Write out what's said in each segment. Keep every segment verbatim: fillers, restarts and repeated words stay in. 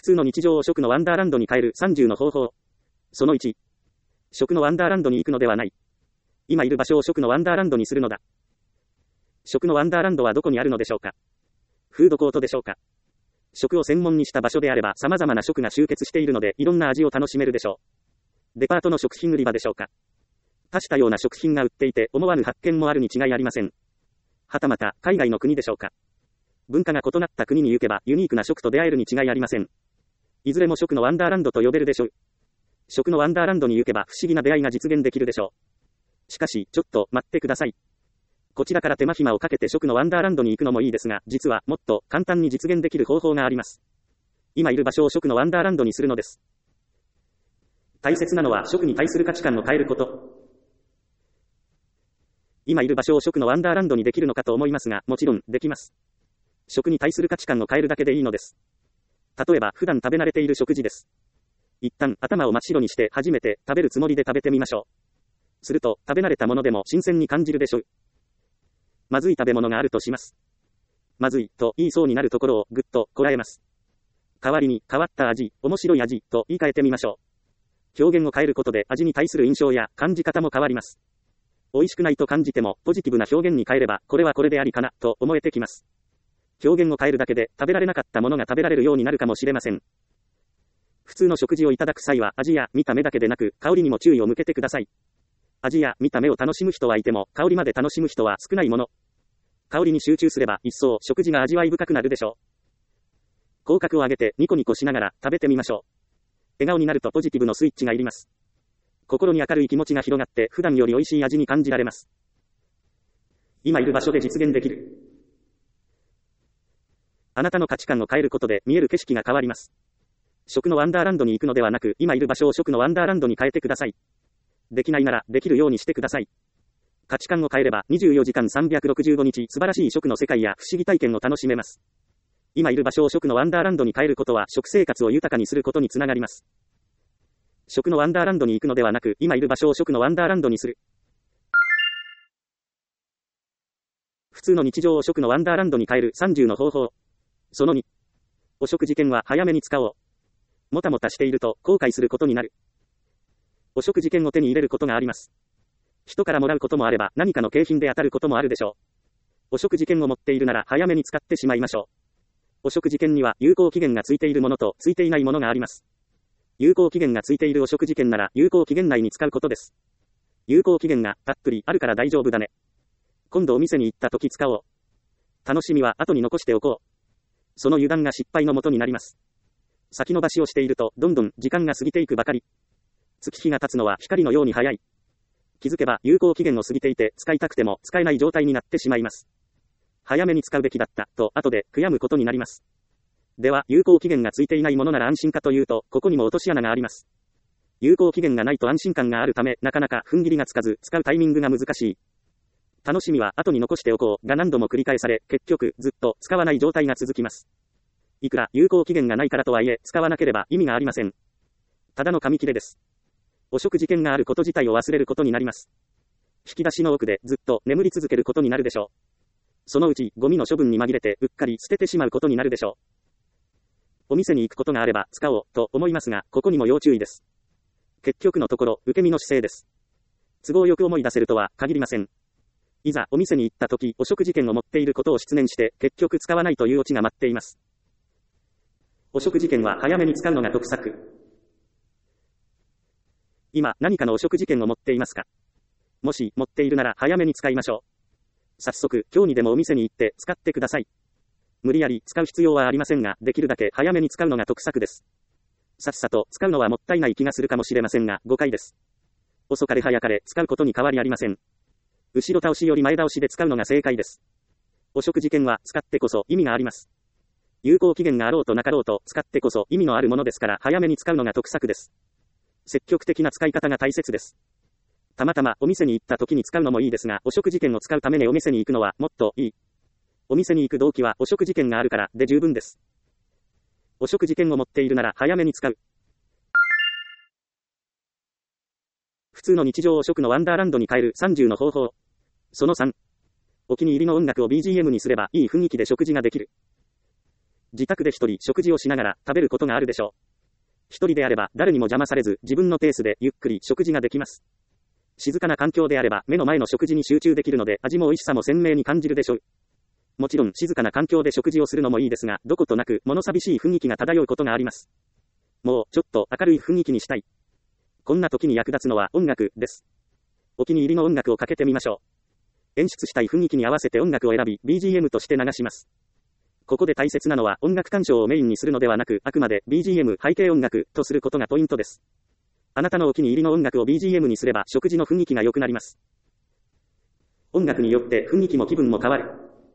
通の日常を食のワンダーランドに変えるさんじゅうの方法。そのいち。食のワンダーランドに行くのではない。今いる場所を食のワンダーランドにするのだ。食のワンダーランドはどこにあるのでしょうか。フードコートでしょうか。食を専門にした場所であれば様々な食が集結しているのでいろんな味を楽しめるでしょう。デパートの食品売り場でしょうか。多種多様な食品が売っていて思わぬ発見もあるに違いありません。はたまた海外の国でしょうか。文化が異なった国に行けばユニークな食と出会えるに違いありません。いずれも食のワンダーランドと呼べるでしょう。食のワンダーランドに行けば不思議な出会いが実現できるでしょう。しかし、ちょっと待ってください。こちらから手間暇をかけて食のワンダーランドに行くのもいいですが、実はもっと簡単に実現できる方法があります。今いる場所を食のワンダーランドにするのです。大切なのは食に対する価値観を変えること。今いる場所を食のワンダーランドにできるのかと思いますが、もちろんできます。食に対する価値観を変えるだけでいいのです。例えば普段食べ慣れている食事です。一旦頭を真っ白にして初めて食べるつもりで食べてみましょう。すると食べ慣れたものでも新鮮に感じるでしょう。まずい食べ物があるとします。まずいと言いそうになるところをぐっとこらえます。代わりに変わった味、面白い味と言い換えてみましょう。表現を変えることで味に対する印象や感じ方も変わります。美味しくないと感じてもポジティブな表現に変えればこれはこれでありかなと思えてきます。表現を変えるだけで食べられなかったものが食べられるようになるかもしれません。普通の食事をいただく際は味や見た目だけでなく香りにも注意を向けてください。味や見た目を楽しむ人はいても香りまで楽しむ人は少ないもの。香りに集中すれば一層食事が味わい深くなるでしょう。口角を上げてニコニコしながら食べてみましょう。笑顔になるとポジティブのスイッチがいります。心に明るい気持ちが広がって普段より美味しい味に感じられます。今いる場所で実現できる。あなたの価値観を変えることで見える景色が変わります。食のワンダーランドに行くのではなく、今いる場所を食のワンダーランドに変えてください。できないならできるようにしてください。価値観を変えればにじゅうよじかんさんびゃくろくじゅうごにち素晴らしい食の世界や不思議体験を楽しめます。今いる場所を食のワンダーランドに変えることは食生活を豊かにすることにつながります。食のワンダーランドに行くのではなく、今いる場所を食のワンダーランドにする。普通の日常を食のワンダーランドに変えるさんじゅうの方法。そのに。お食事券は早めに使おう。もたもたしていると後悔することになる。お食事券を手に入れることがあります。人からもらうこともあれば何かの景品で当たることもあるでしょう。お食事券を持っているなら早めに使ってしまいましょう。お食事券には有効期限がついているものとついていないものがあります。有効期限がついているお食事券なら有効期限内に使うことです。有効期限がたっぷりあるから大丈夫だね。今度お店に行った時使おう。楽しみは後に残しておこう。その油断が失敗のもとになります。先延ばしをしているとどんどん時間が過ぎていくばかり。月日が経つのは光のように早い。気づけば有効期限を過ぎていて使いたくても使えない状態になってしまいます。早めに使うべきだったと後で悔やむことになります。では有効期限がついていないものなら安心かというと、ここにも落とし穴があります。有効期限がないと安心感があるためなかなか踏ん切りがつかず使うタイミングが難しい。楽しみは後に残しておこうが何度も繰り返され、結局ずっと使わない状態が続きます。いくら有効期限がないからとはいえ使わなければ意味がありません。ただの紙切れです。お食事券があること自体を忘れることになります。引き出しの奥でずっと眠り続けることになるでしょう。そのうちゴミの処分に紛れてうっかり捨ててしまうことになるでしょう。お店に行くことがあれば使おうと思いますが、ここにも要注意です。結局のところ受け身の姿勢です。都合よく思い出せるとは限りません。いざお店に行った時、お食事券を持っていることを失念して結局使わないというオチが待っています。お食事券は早めに使うのが得策。今何かのお食事券を持っていますか？もし持っているなら早めに使いましょう。早速今日にでもお店に行って使ってください。無理やり使う必要はありませんが、できるだけ早めに使うのが得策です。さっさと使うのはもったいない気がするかもしれませんが、誤解です。遅かれ早かれ使うことに変わりありません。後ろ倒しより前倒しで使うのが正解です。お食事券は使ってこそ意味があります。有効期限があろうとなかろうと使ってこそ意味のあるものですから、早めに使うのが得策です。積極的な使い方が大切です。たまたまお店に行った時に使うのもいいですが、お食事券を使うためにお店に行くのはもっといい。お店に行く動機はお食事券があるからで十分です。お食事券を持っているなら早めに使う。普通の日常を食のワンダーランドに変えるさんじゅうの方法。そのさん。お気に入りの音楽を ビージーエム にすればいい雰囲気で食事ができる。 自宅で一人食事をしながら食べることがあるでしょう。一人であれば誰にも邪魔されず自分のペースでゆっくり食事ができます。静かな環境であれば目の前の食事に集中できるので味も美味しさも鮮明に感じるでしょう。もちろん静かな環境で食事をするのもいいですが、どことなく物寂しい雰囲気が漂うことがあります。もうちょっと明るい雰囲気にしたい。こんな時に役立つのは音楽です。お気に入りの音楽をかけてみましょう。演出したい雰囲気に合わせて音楽を選び ビージーエム として流します。ここで大切なのは音楽鑑賞をメインにするのではなく、あくまで ビージーエム 背景音楽とすることがポイントです。あなたのお気に入りの音楽を ビージーエム にすれば食事の雰囲気が良くなります。音楽によって雰囲気も気分も変わる。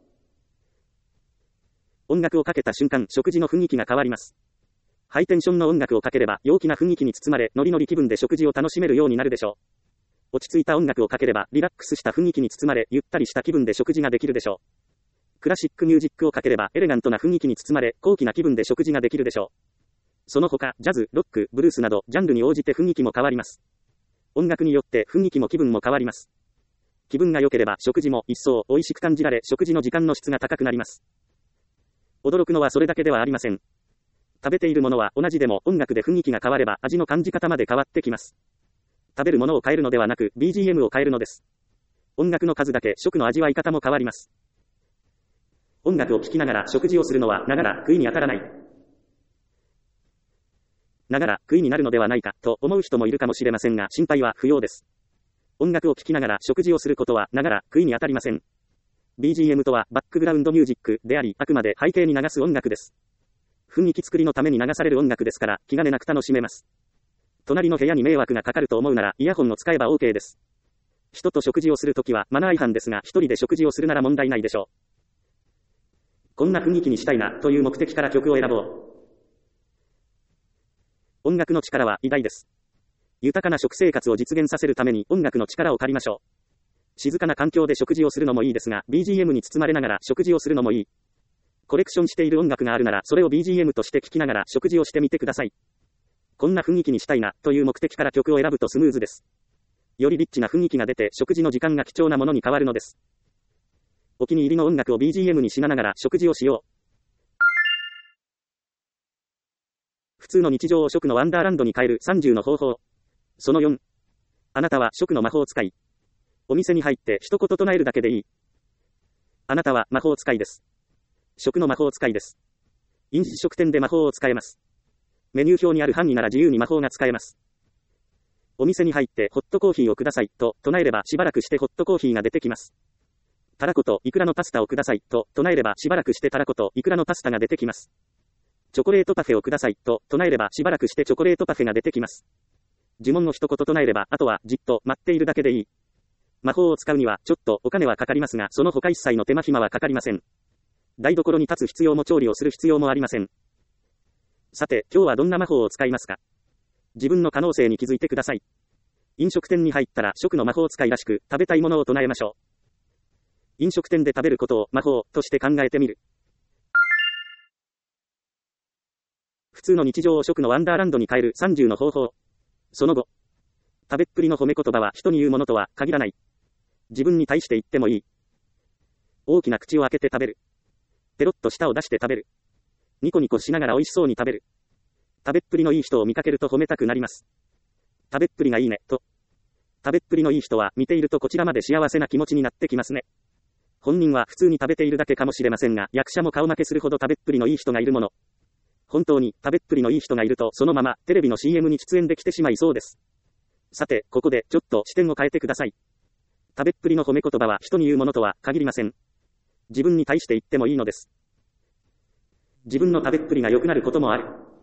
音楽をかけた瞬間、食事の雰囲気が変わります。ハイテンションの音楽をかければ陽気な雰囲気に包まれ、ノリノリ気分で食事を楽しめるようになるでしょう。落ち着いた音楽をかければリラックスした雰囲気に包まれ、ゆったりした気分で食事ができるでしょう。クラシックミュージックをかければエレガントな雰囲気に包まれ、高貴な気分で食事ができるでしょう。その他、ジャズ、ロック、ブルースなど、ジャンルに応じて雰囲気も変わります。音楽によって雰囲気も気分も変わります。気分が良ければ食事も一層美味しく感じられ、食事の時間の質が高くなります。驚くのはそれだけではありません。食べているものは同じでも音楽で雰囲気が変われば味の感じ方まで変わってきます。食べるものを変えるのではなく ビージーエム を変えるのです。音楽の数だけ食の味わい方も変わります。音楽を聴きながら食事をするのはながら食いに当たらない。ながら食いになるのではないかと思う人もいるかもしれませんが、心配は不要です。音楽を聴きながら食事をすることはながら食いに当たりません。ビージーエム とはバックグラウンドミュージックであり、あくまで背景に流す音楽です。雰囲気作りのために流される音楽ですから、気兼ねなく楽しめます。隣の部屋に迷惑がかかると思うなら、イヤホンを使えば OK です。人と食事をするときはマナー違反ですが、一人で食事をするなら問題ないでしょう。こんな雰囲気にしたいなという目的から曲を選ぼう。音楽の力は偉大です。豊かな食生活を実現させるために音楽の力を借りましょう。静かな環境で食事をするのもいいですが、ビージーエム に包まれながら食事をするのもいい。コレクションしている音楽があるなら、それを ビージーエム として聴きながら食事をしてみてください。こんな雰囲気にしたいなという目的から曲を選ぶとスムーズです。よりリッチな雰囲気が出て食事の時間が貴重なものに変わるのです。お気に入りの音楽を ビージーエム にしながら食事をしよう。普通の日常を食のワンダーランドに変えるさんじゅうの方法。そのよん。あなたは食の魔法使い。お店に入って一言唱えるだけでいい。あなたは魔法使いです。食の魔法使いです。飲食店で魔法を使えます。メニュー表にある範囲なら自由に魔法が使えます。お店に入ってホットコーヒーをくださいと唱えればしばらくしてホットコーヒーが出てきます。たらことイクラのパスタをくださいと唱えればしばらくしてたらことイクラのパスタが出てきます。チョコレートパフェをくださいと唱えればしばらくしてチョコレートパフェが出てきます。呪文を一言唱えればあとはじっと待っているだけでいい。魔法を使うにはちょっとお金はかかりますが、その他一切の手間暇はかかりません。台所に立つ必要も調理をする必要もありません。さて、今日はどんな魔法を使いますか？自分の可能性に気づいてください。飲食店に入ったら食の魔法使いらしく食べたいものを唱えましょう。飲食店で食べることを魔法として考えてみる。普通の日常を食のワンダーランドに変えるさんじゅうの方法。その後、食べっぷりの褒め言葉は人に言うものとは限らない。自分に対して言ってもいい。大きな口を開けて食べる。ペロッと舌を出して食べる。ニコニコしながら美味しそうに食べる。食べっぷりのいい人を見かけると褒めたくなります。食べっぷりがいいね、と。食べっぷりのいい人は見ているとこちらまで幸せな気持ちになってきますね。本人は普通に食べているだけかもしれませんが、役者も顔負けするほど食べっぷりのいい人がいるもの。本当に食べっぷりのいい人がいるとそのままテレビの シーエム に出演できてしまいそうです。さて、ここでちょっと視点を変えてください。食べっぷりの褒め言葉は人に言うものとは限りません。自分に対して言ってもいいのです。自分の食べっぷりが良くなることもある。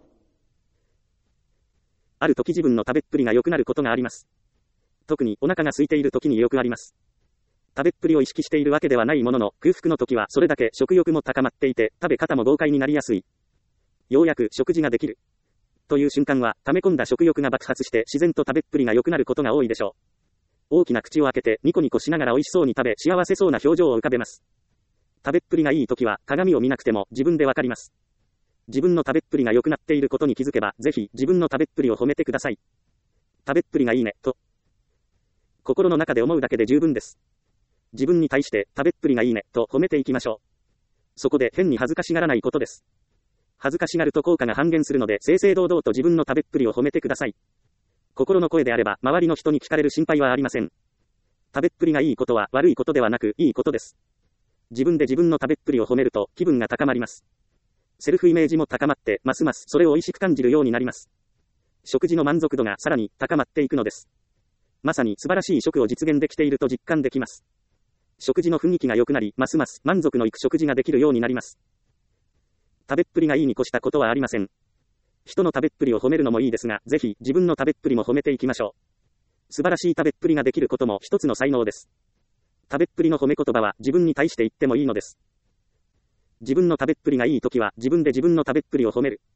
ある時自分の食べっぷりが良くなることがあります。特にお腹が空いている時によくあります。食べっぷりを意識しているわけではないものの、空腹の時はそれだけ食欲も高まっていて、食べ方も豪快になりやすい。ようやく食事ができる。という瞬間は、溜め込んだ食欲が爆発して自然と食べっぷりが良くなることが多いでしょう。大きな口を開けてニコニコしながら美味しそうに食べ、幸せそうな表情を浮かべます。食べっぷりがいい時は鏡を見なくても自分でわかります。自分の食べっぷりが良くなっていることに気づけば、ぜひ自分の食べっぷりを褒めてください。食べっぷりがいいね、と。心の中で思うだけで十分です。自分に対して食べっぷりがいいね、と褒めていきましょう。そこで変に恥ずかしがらないことです。 恥ずかしがると効果が半減するので、正々堂々と自分の食べっぷりを褒めてください。心の声であれば、周りの人に聞かれる心配はありません。食べっぷりがいいことは悪いことではなく、いいことです。自分で自分の食べっぷりを褒めると、気分が高まります。セルフイメージも高まって、ますますそれを美味しく感じるようになります。食事の満足度がさらに高まっていくのです。まさに素晴らしい食を実現できていると実感できます。食事の雰囲気が良くなり、ますます満足のいく食事ができるようになります。食べっぷりがいいに越したことはありません。人の食べっぷりを褒めるのもいいですが、ぜひ自分の食べっぷりも褒めていきましょう。素晴らしい食べっぷりができることも一つの才能です。食べっぷりの褒め言葉は自分に対して言ってもいいのです。自分の食べっぷりがいいときは自分で自分の食べっぷりを褒める。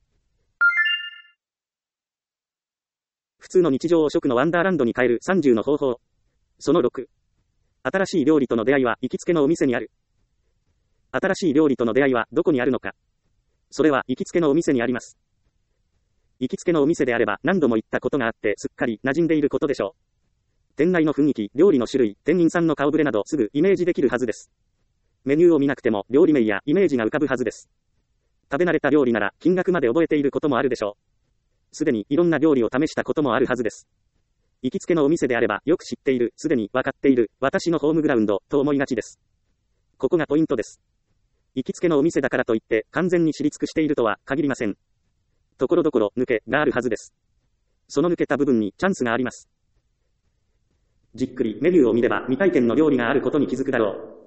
普通の日常を食のワンダーランドに変えるさんじゅうの方法。そのろく。新しい料理との出会いは行きつけのお店にある。新しい料理との出会いはどこにあるのか。それは行きつけのお店にあります。行きつけのお店であれば何度も行ったことがあってすっかり馴染んでいることでしょう。店内の雰囲気、料理の種類、店員さんの顔ぶれなどすぐイメージできるはずです。メニューを見なくても料理名やイメージが浮かぶはずです。食べ慣れた料理なら金額まで覚えていることもあるでしょう。すでにいろんな料理を試したこともあるはずです。行きつけのお店であればよく知っている、すでに分かっている、私のホームグラウンドと思いがちです。ここがポイントです。行きつけのお店だからといって完全に知り尽くしているとは限りません。ところどころ抜けがあるはずです。その抜けた部分にチャンスがあります。じっくりメニューを見れば未体験の料理があることに気づくだろう。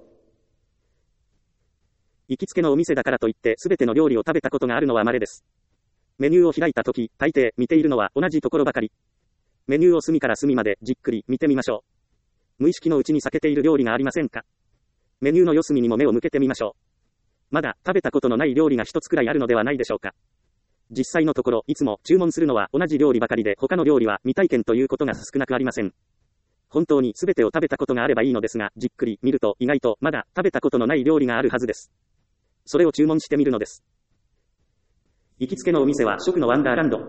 行きつけのお店だからといってすべての料理を食べたことがあるのは稀です。メニューを開いたとき、大抵見ているのは同じところばかり。メニューを隅から隅までじっくり見てみましょう。無意識のうちに避けている料理がありませんか。メニューの四隅にも目を向けてみましょう。まだ食べたことのない料理が一つくらいあるのではないでしょうか。実際のところ、いつも注文するのは同じ料理ばかりで、他の料理は未体験ということが少なくありません。本当に全てを食べたことがあればいいのですが、じっくり見ると意外とまだ食べたことのない料理があるはずです。それを注文してみるのです。行きつけのお店は食のワンダーランド。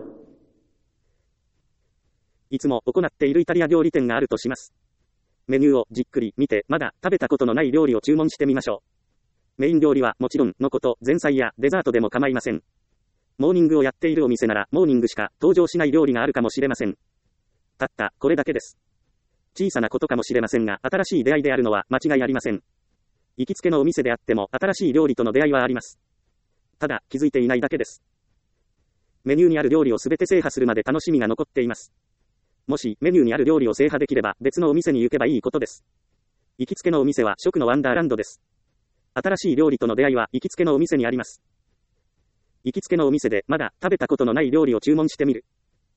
いつも行っているイタリア料理店があるとします。メニューをじっくり見て、まだ食べたことのない料理を注文してみましょう。メイン料理はもちろんのこと、前菜やデザートでも構いません。モーニングをやっているお店なら、モーニングしか登場しない料理があるかもしれません。たったこれだけです。小さなことかもしれませんが、新しい出会いであるのは間違いありません。行きつけのお店であっても、新しい料理との出会いはあります。ただ、気づいていないだけです。メニューにある料理をすべて制覇するまで楽しみが残っています。もし、メニューにある料理を制覇できれば、別のお店に行けばいいことです。行きつけのお店は食のワンダーランドです。新しい料理との出会いは行きつけのお店にあります。行きつけのお店でまだ食べたことのない料理を注文してみる。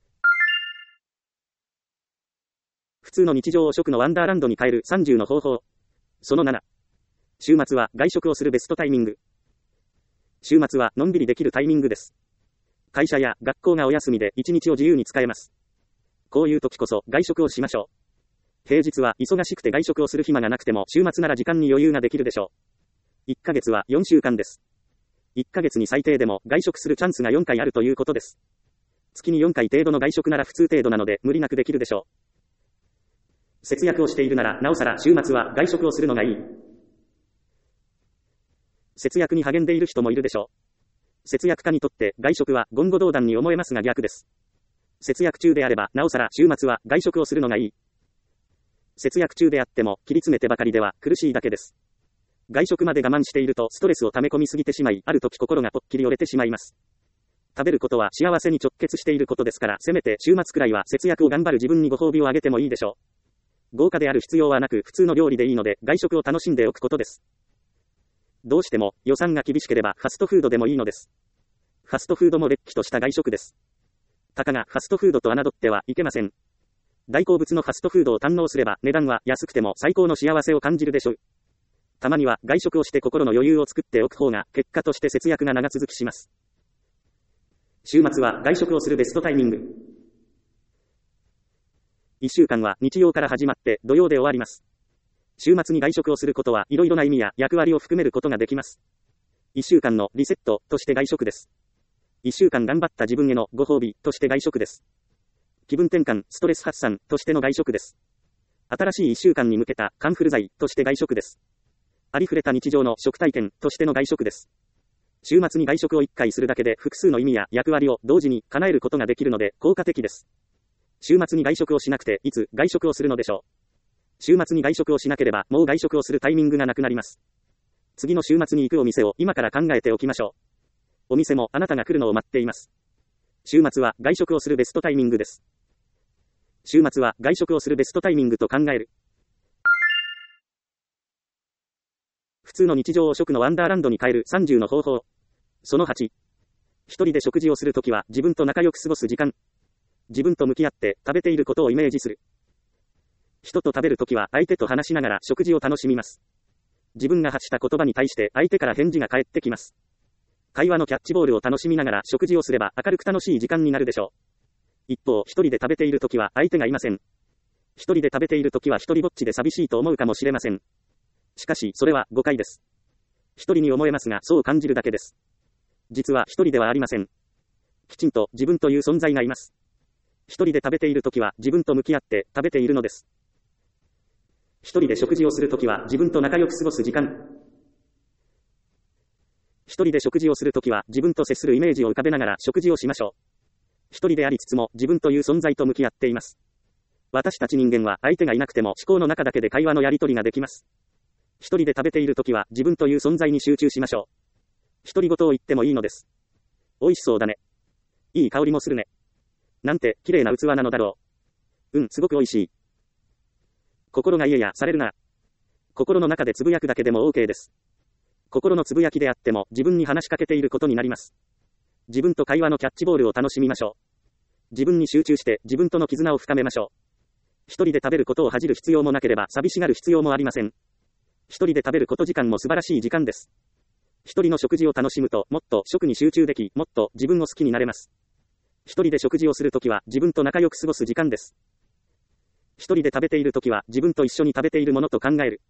普通の日常を食のワンダーランドに変えるさんじゅうの方法。そのなな。週末は外食をするベストタイミング。週末はのんびりできるタイミングです。会社や学校がお休みで一日を自由に使えます。こういう時こそ外食をしましょう。平日は忙しくて外食をする暇がなくても週末なら時間に余裕ができるでしょう。いっかげつはよんしゅうかんです。いっかげつに最低でも外食するチャンスがよんかいあるということです。月によんかい程度の外食なら普通程度なので無理なくできるでしょう。節約をしているならなおさら週末は外食をするのがいい。節約に励んでいる人もいるでしょう。節約家にとって外食は言語道断に思えますが逆です。節約中であればなおさら週末は外食をするのがいい。節約中であっても切り詰めてばかりでは苦しいだけです。外食まで我慢しているとストレスを溜め込みすぎてしまい、ある時心がぽっきり折れてしまいます。食べることは幸せに直結していることですから、せめて週末くらいは節約を頑張る自分にご褒美をあげてもいいでしょう。豪華である必要はなく普通の料理でいいので外食を楽しんでおくことです。どうしても予算が厳しければファストフードでもいいのです。ファストフードもれっきとした外食です。たかがファストフードと侮ってはいけません。大好物のファストフードを堪能すれば値段は安くても最高の幸せを感じるでしょう。たまには外食をして心の余裕を作っておく方が結果として節約が長続きします。週末は外食をするベストタイミング。いっしゅうかんは日曜から始まって土曜で終わります。週末に外食をすることはいろいろな意味や役割を含めることができます。いっしゅうかんのリセットとして外食です。いっしゅうかん頑張った自分へのご褒美として外食です。気分転換、ストレス発散としての外食です。新しいいっしゅうかんに向けたカンフル剤として外食です。ありふれた日常の食体験としての外食です。 週末に外食をいっかいするだけで複数の意味や役割を同時に叶えることができるので効果的です。週末に外食をしなくていつ外食をするのでしょう。週末に外食をしなければもう外食をするタイミングがなくなります。次の週末に行くお店を今から考えておきましょう。お店もあなたが来るのを待っています。週末は外食をするベストタイミングです。週末は外食をするベストタイミングと考える。普通の日常を食のワンダーランドに変えるさんじゅうの方法。そのはち。一人で食事をするときは自分と仲良く過ごす時間。自分と向き合って食べていることをイメージする。人と食べるときは相手と話しながら食事を楽しみます。自分が発した言葉に対して相手から返事が返ってきます。会話のキャッチボールを楽しみながら食事をすれば明るく楽しい時間になるでしょう。一方、一人で食べているときは相手がいません。一人で食べているときは一人ぼっちで寂しいと思うかもしれません。しかし、それは誤解です。一人に思えますが、そう感じるだけです。実は一人ではありません。きちんと自分という存在がいます。一人で食べているときは自分と向き合って食べているのです。一人で食事をするときは自分と仲良く過ごす時間。一人で食事をするときは自分と接するイメージを浮かべながら食事をしましょう。一人でありつつも自分という存在と向き合っています。私たち人間は相手がいなくても思考の中だけで会話のやり取りができます。一人で食べているときは自分という存在に集中しましょう。独り言を言ってもいいのです。美味しそうだね。いい香りもするね。なんて綺麗な器なのだろう。うん、すごく美味しい。心がいえやされるな。心の中でつぶやくだけでも OK です。心のつぶやきであっても自分に話しかけていることになります。自分と会話のキャッチボールを楽しみましょう。自分に集中して自分との絆を深めましょう。一人で食べることを恥じる必要もなければ寂しがる必要もありません。一人で食べること時間も素晴らしい時間です。一人の食事を楽しむともっと食に集中でき、もっと自分を好きになれます。一人で食事をするときは自分と仲良く過ごす時間です。一人で食べているときは自分と一緒に食べているものと考える。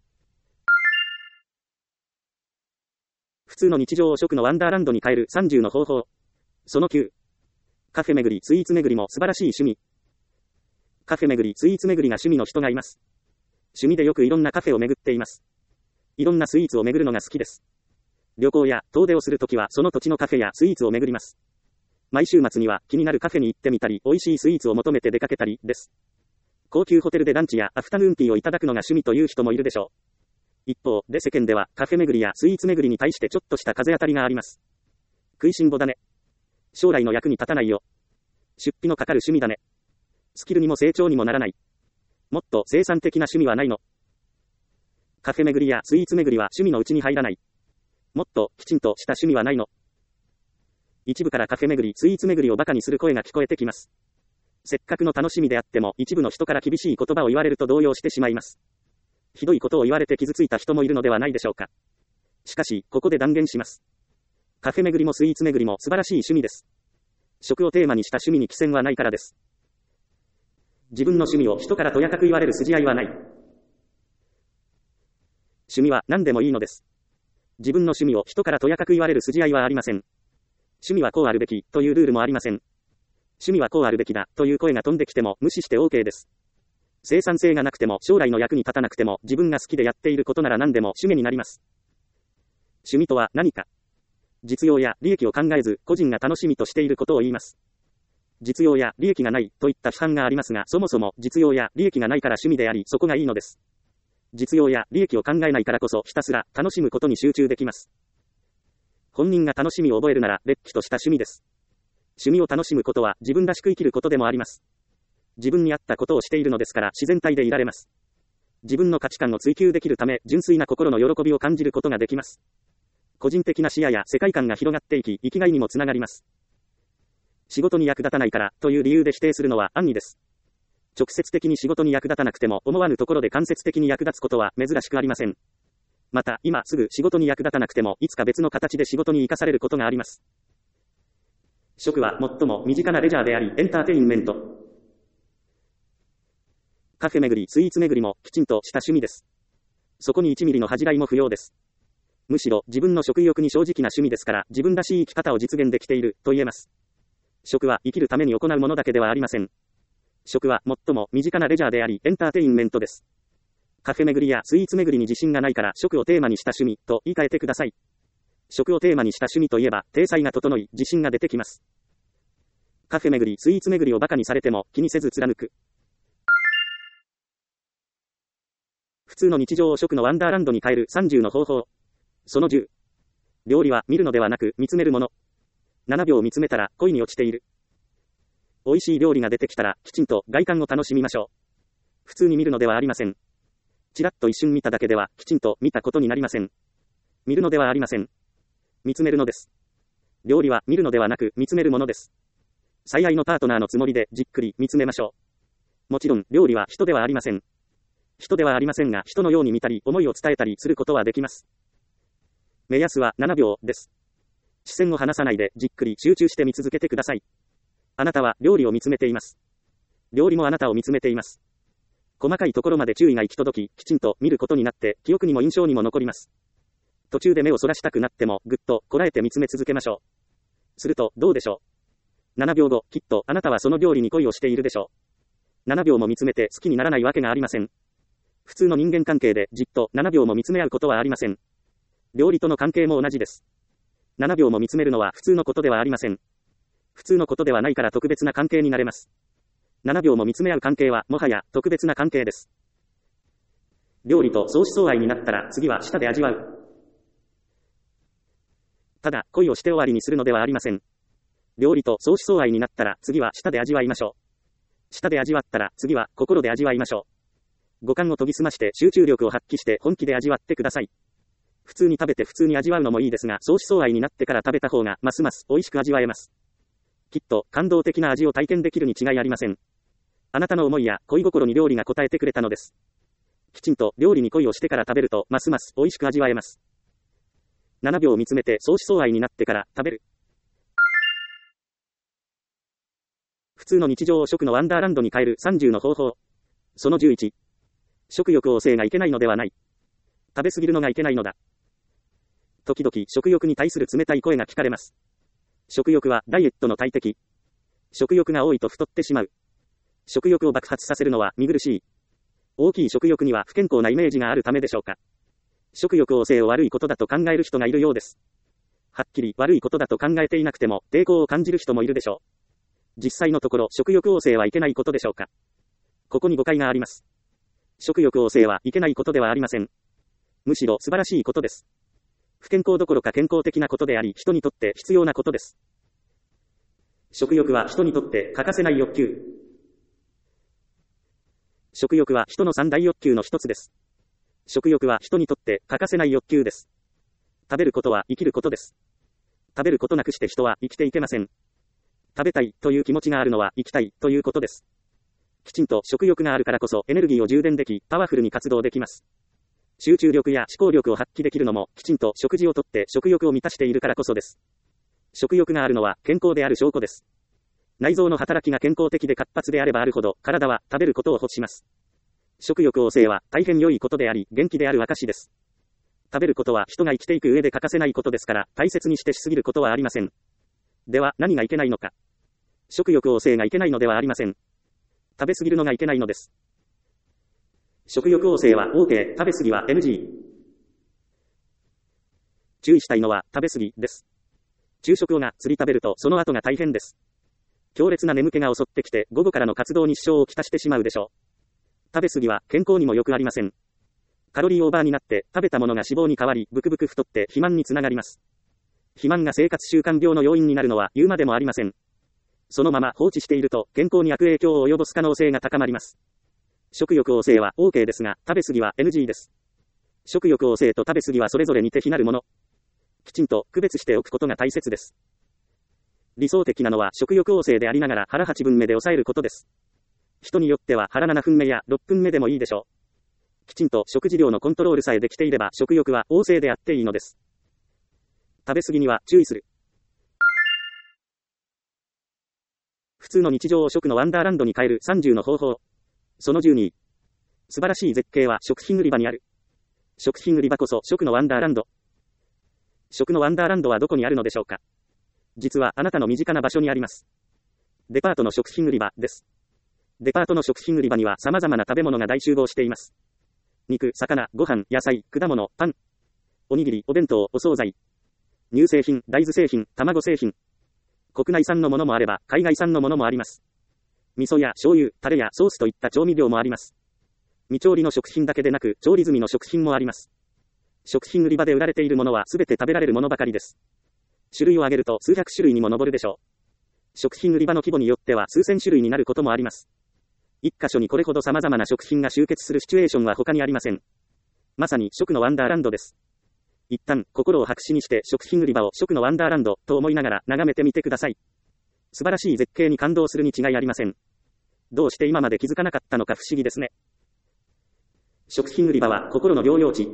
普通の日常を食のワンダーランドに変えるさんじゅうの方法。そのきゅう。カフェ巡り、スイーツ巡りも素晴らしい趣味。カフェ巡り、スイーツ巡りが趣味の人がいます。趣味でよくいろんなカフェを巡っています。いろんなスイーツを巡るのが好きです。旅行や遠出をするときはその土地のカフェやスイーツを巡ります。毎週末には気になるカフェに行ってみたり、美味しいスイーツを求めて出かけたりです。高級ホテルでランチやアフタヌーンティーをいただくのが趣味という人もいるでしょう。一方で世間ではカフェ巡りやスイーツ巡りに対してちょっとした風当たりがあります。食いしん坊だね。将来の役に立たないよ。出費のかかる趣味だね。スキルにも成長にもならない。もっと生産的な趣味はないの？カフェ巡りやスイーツ巡りは趣味のうちに入らない。もっときちんとした趣味はないの？一部からカフェ巡り、スイーツ巡りをバカにする声が聞こえてきます。せっかくの楽しみであっても一部の人から厳しい言葉を言われると動揺してしまいます。ひどいことを言われて傷ついた人もいるのではないでしょうか。しかし、ここで断言します。カフェ巡りもスイーツ巡りも素晴らしい趣味です。食をテーマにした趣味に寄せはないからです。自分の趣味を人からとやかく言われる筋合いはない。趣味は何でもいいのです。自分の趣味を人からとやかく言われる筋合いはありません。趣味はこうあるべきというルールもありません。趣味はこうあるべきだという声が飛んできても無視して OK です。生産性がなくても将来の役に立たなくても自分が好きでやっていることなら何でも趣味になります。趣味とは何か。実用や利益を考えず個人が楽しみとしていることを言います。実用や利益がないといった批判がありますが、そもそも実用や利益がないから趣味であり、そこがいいのです。実用や利益を考えないからこそひたすら楽しむことに集中できます。本人が楽しみを覚えるなら、れっきとした趣味です。趣味を楽しむことは自分らしく生きることでもあります。自分に合ったことをしているのですから自然体でいられます。自分の価値観を追求できるため、純粋な心の喜びを感じることができます。個人的な視野や世界観が広がっていき、生きがいにもつながります。仕事に役立たないからという理由で否定するのは安易です。直接的に仕事に役立たなくても思わぬところで間接的に役立つことは珍しくありません。また、今すぐ仕事に役立たなくても、いつか別の形で仕事に生かされることがあります。食は最も身近なレジャーであり、エンターテインメント。カフェ巡り、スイーツ巡りもきちんとした趣味です。そこにいちミリの恥じらいも不要です。むしろ自分の食欲に正直な趣味ですから、自分らしい生き方を実現できていると言えます。食は生きるために行うものだけではありません。食は最も身近なレジャーであり、エンターテインメントです。カフェ巡りやスイーツ巡りに自信がないから食をテーマにした趣味と言い換えてください。 食をテーマにした趣味といえば、体裁が整い、自信が出てきます。カフェ巡り、スイーツ巡りをバカにされても、気にせず貫く。普通の日常を食のワンダーランドに変えるさんじゅうの方法。そのじゅう。料理は見るのではなく、見つめるもの。ななびょう見つめたら、恋に落ちている。美味しい料理が出てきたら、きちんと外観を楽しみましょう。普通に見るのではありません。ちらっと一瞬見ただけでは、きちんと見たことになりません。見るのではありません。見つめるのです。料理は見るのではなく見つめるものです。最愛のパートナーのつもりでじっくり見つめましょう。もちろん料理は人ではありません。人ではありませんが人のように見たり思いを伝えたりすることはできます。目安はななびょうです。視線を離さないでじっくり集中して見続けてください。あなたは料理を見つめています。料理もあなたを見つめています。細かいところまで注意が行き届き、きちんと見ることになって記憶にも印象にも残ります。途中で目をそらしたくなっても、ぐっとこらえて見つめ続けましょう。すると、どうでしょう。ななびょうご、きっとあなたはその料理に恋をしているでしょう。ななびょうも見つめて好きにならないわけがありません。普通の人間関係でじっとななびょうも見つめ合うことはありません。料理との関係も同じです。ななびょうも見つめるのは普通のことではありません。普通のことではないから特別な関係になれます。ななびょうも見つめ合う関係はもはや特別な関係です。料理と相思相愛になったら次は舌で味わう。ただ、恋をして終わりにするのではありません。料理と相思相愛になったら、次は舌で味わいましょう。舌で味わったら、次は心で味わいましょう。五感を研ぎ澄まして集中力を発揮して本気で味わってください。普通に食べて普通に味わうのもいいですが、相思相愛になってから食べた方が、ますます美味しく味わえます。きっと、感動的な味を体験できるに違いありません。あなたの思いや恋心に料理が応えてくれたのです。きちんと料理に恋をしてから食べると、ますます美味しく味わえます。ななびょう見つめて相思相愛になってから食べる。普通の日常を食のワンダーランドに変えるさんじゅうの方法。そのじゅういち。食欲旺盛がいけないのではない。食べ過ぎるのがいけないのだ。時々食欲に対する冷たい声が聞かれます。食欲はダイエットの大敵。食欲が多いと太ってしまう。食欲を爆発させるのは見苦しい。大きい食欲には不健康なイメージがあるためでしょうか。食欲旺盛を悪いことだと考える人がいるようです。はっきり悪いことだと考えていなくても抵抗を感じる人もいるでしょう。実際のところ食欲旺盛はいけないことでしょうか。ここに誤解があります。食欲旺盛はいけないことではありません。むしろ素晴らしいことです。不健康どころか健康的なことであり、人にとって必要なことです。食欲は人にとって欠かせない欲求。食欲は人の三大欲求の一つです。食欲は人にとって欠かせない欲求です。食べることは生きることです。食べることなくして人は生きていけません。食べたいという気持ちがあるのは生きたいということです。きちんと食欲があるからこそエネルギーを充電でき、パワフルに活動できます。集中力や思考力を発揮できるのも、きちんと食事をとって食欲を満たしているからこそです。食欲があるのは健康である証拠です。内臓の働きが健康的で活発であればあるほど、体は食べることを欲します。食欲旺盛は大変良いことであり、元気である証です。食べることは人が生きていく上で欠かせないことですから、大切にしてしすぎることはありません。では、何がいけないのか。食欲旺盛がいけないのではありません。食べ過ぎるのがいけないのです。食欲旺盛は オーケー、食べ過ぎは エヌジー。注意したいのは、食べ過ぎです。昼食をが釣り食べると、その後が大変です。強烈な眠気が襲ってきて、午後からの活動に支障をきたしてしまうでしょう。食べ過ぎは健康にも良くありません。カロリーオーバーになって食べたものが脂肪に変わりブクブク太って肥満につながります。肥満が生活習慣病の要因になるのは言うまでもありません。そのまま放置していると健康に悪影響を及ぼす可能性が高まります。食欲旺盛は オーケー ですが食べ過ぎは エヌジー です。食欲旺盛と食べ過ぎはそれぞれ似て非なるもの。きちんと区別しておくことが大切です。理想的なのは食欲旺盛でありながら腹はちぶんめで抑えることです。人によっては腹ななふんめやろっぷんめでもいいでしょう。きちんと食事量のコントロールさえできていれば食欲は旺盛であっていいのです。食べ過ぎには注意する。普通の日常を食のワンダーランドに変えるさんじゅうの方法。そのじゅうに。素晴らしい絶景は食品売り場にある。食品売り場こそ食のワンダーランド。食のワンダーランドはどこにあるのでしょうか。実はあなたの身近な場所にあります。デパートの食品売り場です。デパートの食品売り場には様々な食べ物が大集合しています。肉、魚、ご飯、野菜、果物、パン、おにぎり、お弁当、お惣菜。 乳製品、大豆製品、卵製品。国内産のものもあれば、海外産のものもあります。味噌や醤油、タレやソースといった調味料もあります。未調理の食品だけでなく、調理済みの食品もあります。食品売り場で売られているものはすべて食べられるものばかりです。種類を挙げると数百種類にも上るでしょう。食品売り場の規模によっては数千種類になることもあります。一箇所にこれほど様々な食品が集結するシチュエーションは他にありません。まさに食のワンダーランドです。一旦心を白紙にして食品売り場を食のワンダーランドと思いながら眺めてみてください。素晴らしい絶景に感動するに違いありません。どうして今まで気づかなかったのか不思議ですね。食品売り場は心の療養地。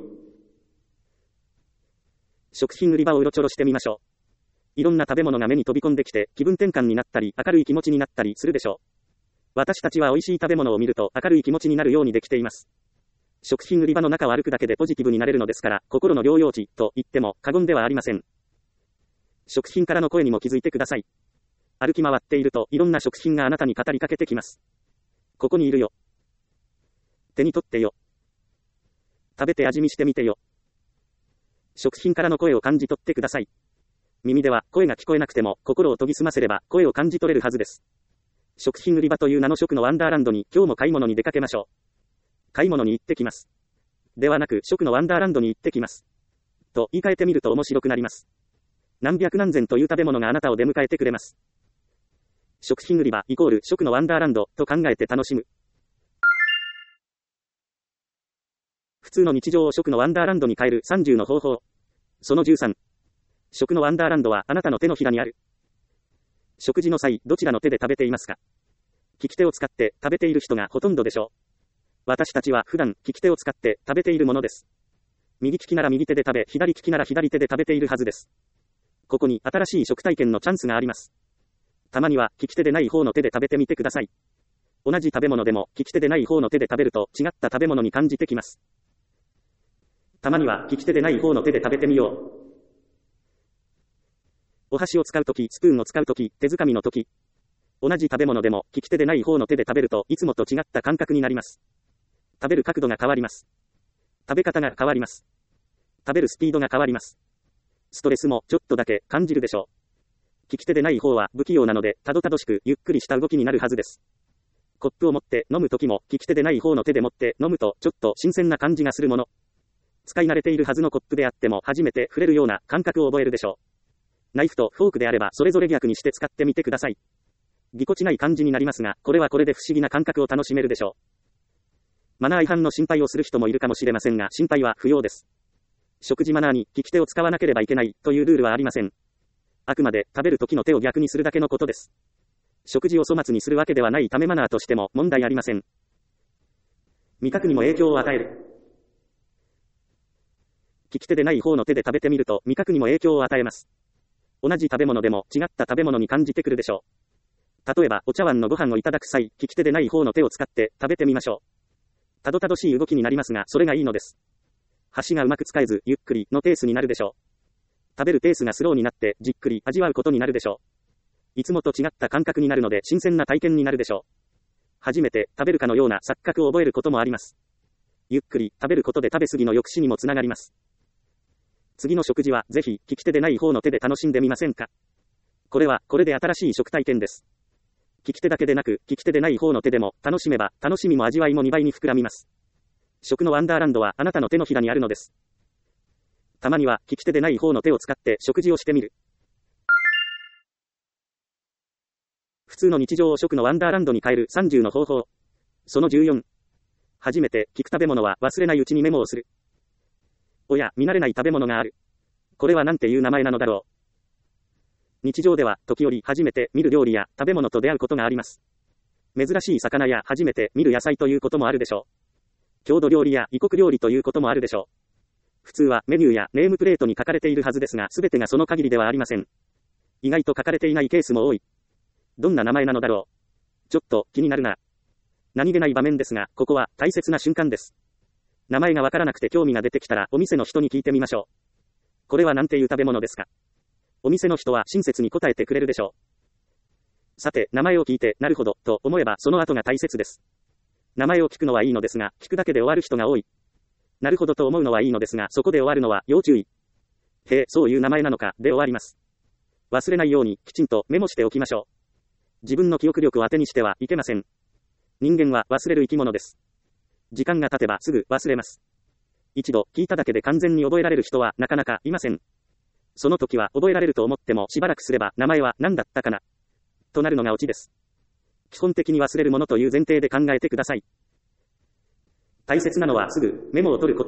食品売り場をうろちょろしてみましょう。いろんな食べ物が目に飛び込んできて気分転換になったり明るい気持ちになったりするでしょう。私たちは美味しい食べ物を見ると明るい気持ちになるようにできています。食品売り場の中を歩くだけでポジティブになれるのですから、心の療養地と言っても過言ではありません。食品からの声にも気づいてください。歩き回っているといろんな食品があなたに語りかけてきます。ここにいるよ。手に取ってよ。食べて味見してみてよ。食品からの声を感じ取ってください。耳では声が聞こえなくても心を研ぎ澄ませれば声を感じ取れるはずです。食品売り場という名の食のワンダーランドに今日も買い物に出かけましょう。買い物に行ってきます。ではなく食のワンダーランドに行ってきます。と言い換えてみると面白くなります。何百何千という食べ物があなたを出迎えてくれます。食品売り場イコール食のワンダーランドと考えて楽しむ。普通の日常を食のワンダーランドに変えるさんじゅうの方法。そのじゅうさん。食のワンダーランドはあなたの手のひらにある。食事の際、どちらの手で食べていますか？利き手を使って食べている人がほとんどでしょう。私たちは普段、利き手を使って食べているものです。右利きなら右手で食べ、左利きなら左手で食べているはずです。ここに新しい食体験のチャンスがあります。たまには、利き手でない方の手で食べてみてください。同じ食べ物でも、利き手でない方の手で食べると違った食べ物に感じてきます。たまには、利き手でない方の手で食べてみよう。お箸を使うとき、スプーンを使うとき、手づかみのとき。同じ食べ物でも、利き手でない方の手で食べるといつもと違った感覚になります。食べる角度が変わります。食べ方が変わります。食べるスピードが変わります。ストレスもちょっとだけ感じるでしょう。利き手でない方は不器用なので、たどたどしくゆっくりした動きになるはずです。コップを持って飲むときも、利き手でない方の手で持って飲むと、ちょっと新鮮な感じがするもの。使い慣れているはずのコップであっても、初めて触れるような感覚を覚えるでしょう。ナイフとフォークであれば、それぞれ逆にして使ってみてください。ぎこちない感じになりますが、これはこれで不思議な感覚を楽しめるでしょう。マナー違反の心配をする人もいるかもしれませんが、心配は不要です。食事マナーに利き手を使わなければいけないというルールはありません。あくまで食べる時の手を逆にするだけのことです。食事を粗末にするわけではないためマナーとしても問題ありません。味覚にも影響を与える。利き手でない方の手で食べてみると味覚にも影響を与えます。同じ食べ物でも違った食べ物に感じてくるでしょう。例えばお茶碗のご飯をいただく際、利き手でない方の手を使って食べてみましょう。たどたどしい動きになりますが、それがいいのです。箸がうまく使えず、ゆっくりのペースになるでしょう。食べるペースがスローになって、じっくり味わうことになるでしょう。いつもと違った感覚になるので、新鮮な体験になるでしょう。初めて食べるかのような錯覚を覚えることもあります。ゆっくり食べることで食べ過ぎの抑止にもつながります。次の食事は、ぜひ、利き手でない方の手で楽しんでみませんか？これは、これで新しい食体験です。利き手だけでなく、利き手でない方の手でも、楽しめば、楽しみも味わいもにばいに膨らみます。食のワンダーランドは、あなたの手のひらにあるのです。たまには、利き手でない方の手を使って、食事をしてみる。普通の日常を食のワンダーランドに変えるさんじゅうの方法。そのじゅうよん。初めて、聞く食べ物は、忘れないうちにメモをする。おや、見慣れない食べ物がある。これはなんていう名前なのだろう。日常では、時折初めて見る料理や食べ物と出会うことがあります。珍しい魚や初めて見る野菜ということもあるでしょう。郷土料理や異国料理ということもあるでしょう。普通はメニューやネームプレートに書かれているはずですが、すべてがその限りではありません。意外と書かれていないケースも多い。どんな名前なのだろう。ちょっと気になるな。何気ない場面ですが、ここは大切な瞬間です。名前がわからなくて興味が出てきたら、お店の人に聞いてみましょう。これはなんていう食べ物ですか？お店の人は親切に答えてくれるでしょう。さて、名前を聞いて、なるほど、と思えばその後が大切です。名前を聞くのはいいのですが、聞くだけで終わる人が多い。なるほどと思うのはいいのですが、そこで終わるのは要注意。 へえ、そういう名前なのか、で終わります。忘れないように、きちんとメモしておきましょう。自分の記憶力を当てにしてはいけません。人間は忘れる生き物です。時間が経てばすぐ忘れます。一度聞いただけで完全に覚えられる人はなかなかいません。その時は覚えられると思ってもしばらくすれば名前は何だったかなとなるのがオチです。基本的に忘れるものという前提で考えてください。大切なのはすぐメモを取ること。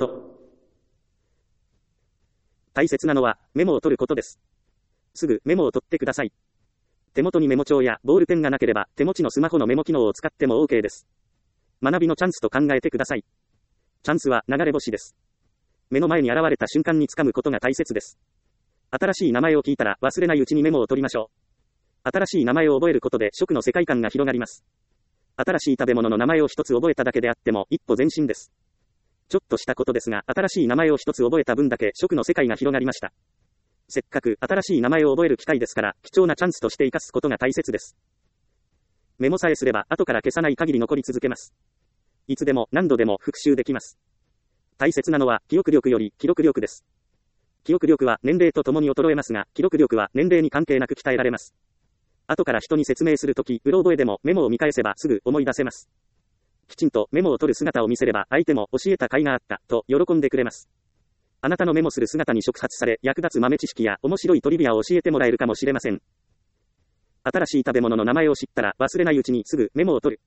大切なのはメモを取ることです。すぐメモを取ってください。手元にメモ帳やボールペンがなければ手持ちのスマホのメモ機能を使っても OK です。学びのチャンスと考えてください。チャンスは流れ星です。目の前に現れた瞬間に掴むことが大切です。新しい名前を聞いたら忘れないうちにメモを取りましょう。新しい名前を覚えることで食の世界観が広がります。新しい食べ物の名前を一つ覚えただけであっても一歩前進です。ちょっとしたことですが、新しい名前を一つ覚えた分だけ食の世界が広がりました。せっかく新しい名前を覚える機会ですから、貴重なチャンスとして生かすことが大切です。メモさえすれば後から消さない限り残り続けます。いつでも何度でも復習できます。大切なのは記憶力より記録力です。記憶力は年齢とともに衰えますが、記録力は年齢に関係なく鍛えられます。後から人に説明するとき、うろ覚えでもメモを見返せばすぐ思い出せます。きちんとメモを取る姿を見せれば相手も教えた甲斐があったと喜んでくれます。あなたのメモする姿に触発され、役立つ豆知識や面白いトリビアを教えてもらえるかもしれません。新しい食べ物の名前を知ったら忘れないうちにすぐメモを取る。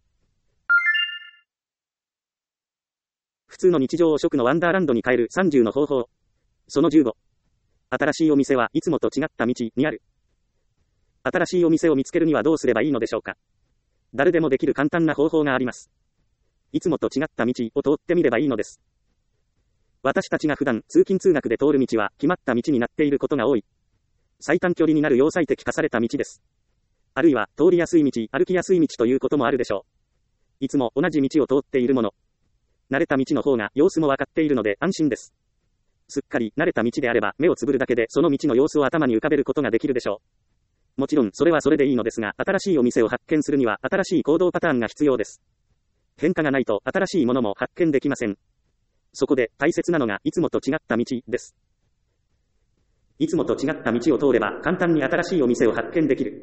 普通の日常を食のワンダーランドに変えるさんじゅうの方法。そのじゅうご。新しいお店はいつもと違った道にある。新しいお店を見つけるにはどうすればいいのでしょうか。誰でもできる簡単な方法があります。いつもと違った道を通ってみればいいのです。私たちが普段通勤通学で通る道は決まった道になっていることが多い。最短距離になる要最適化された道です。あるいは通りやすい道、歩きやすい道ということもあるでしょう。いつも同じ道を通っているもの。慣れた道の方が様子もわかっているので安心です。すっかり慣れた道であれば目をつぶるだけでその道の様子を頭に浮かべることができるでしょう。もちろんそれはそれでいいのですが、新しいお店を発見するには新しい行動パターンが必要です。変化がないと新しいものも発見できません。そこで大切なのがいつもと違った道です。いつもと違った道を通れば簡単に新しいお店を発見できる。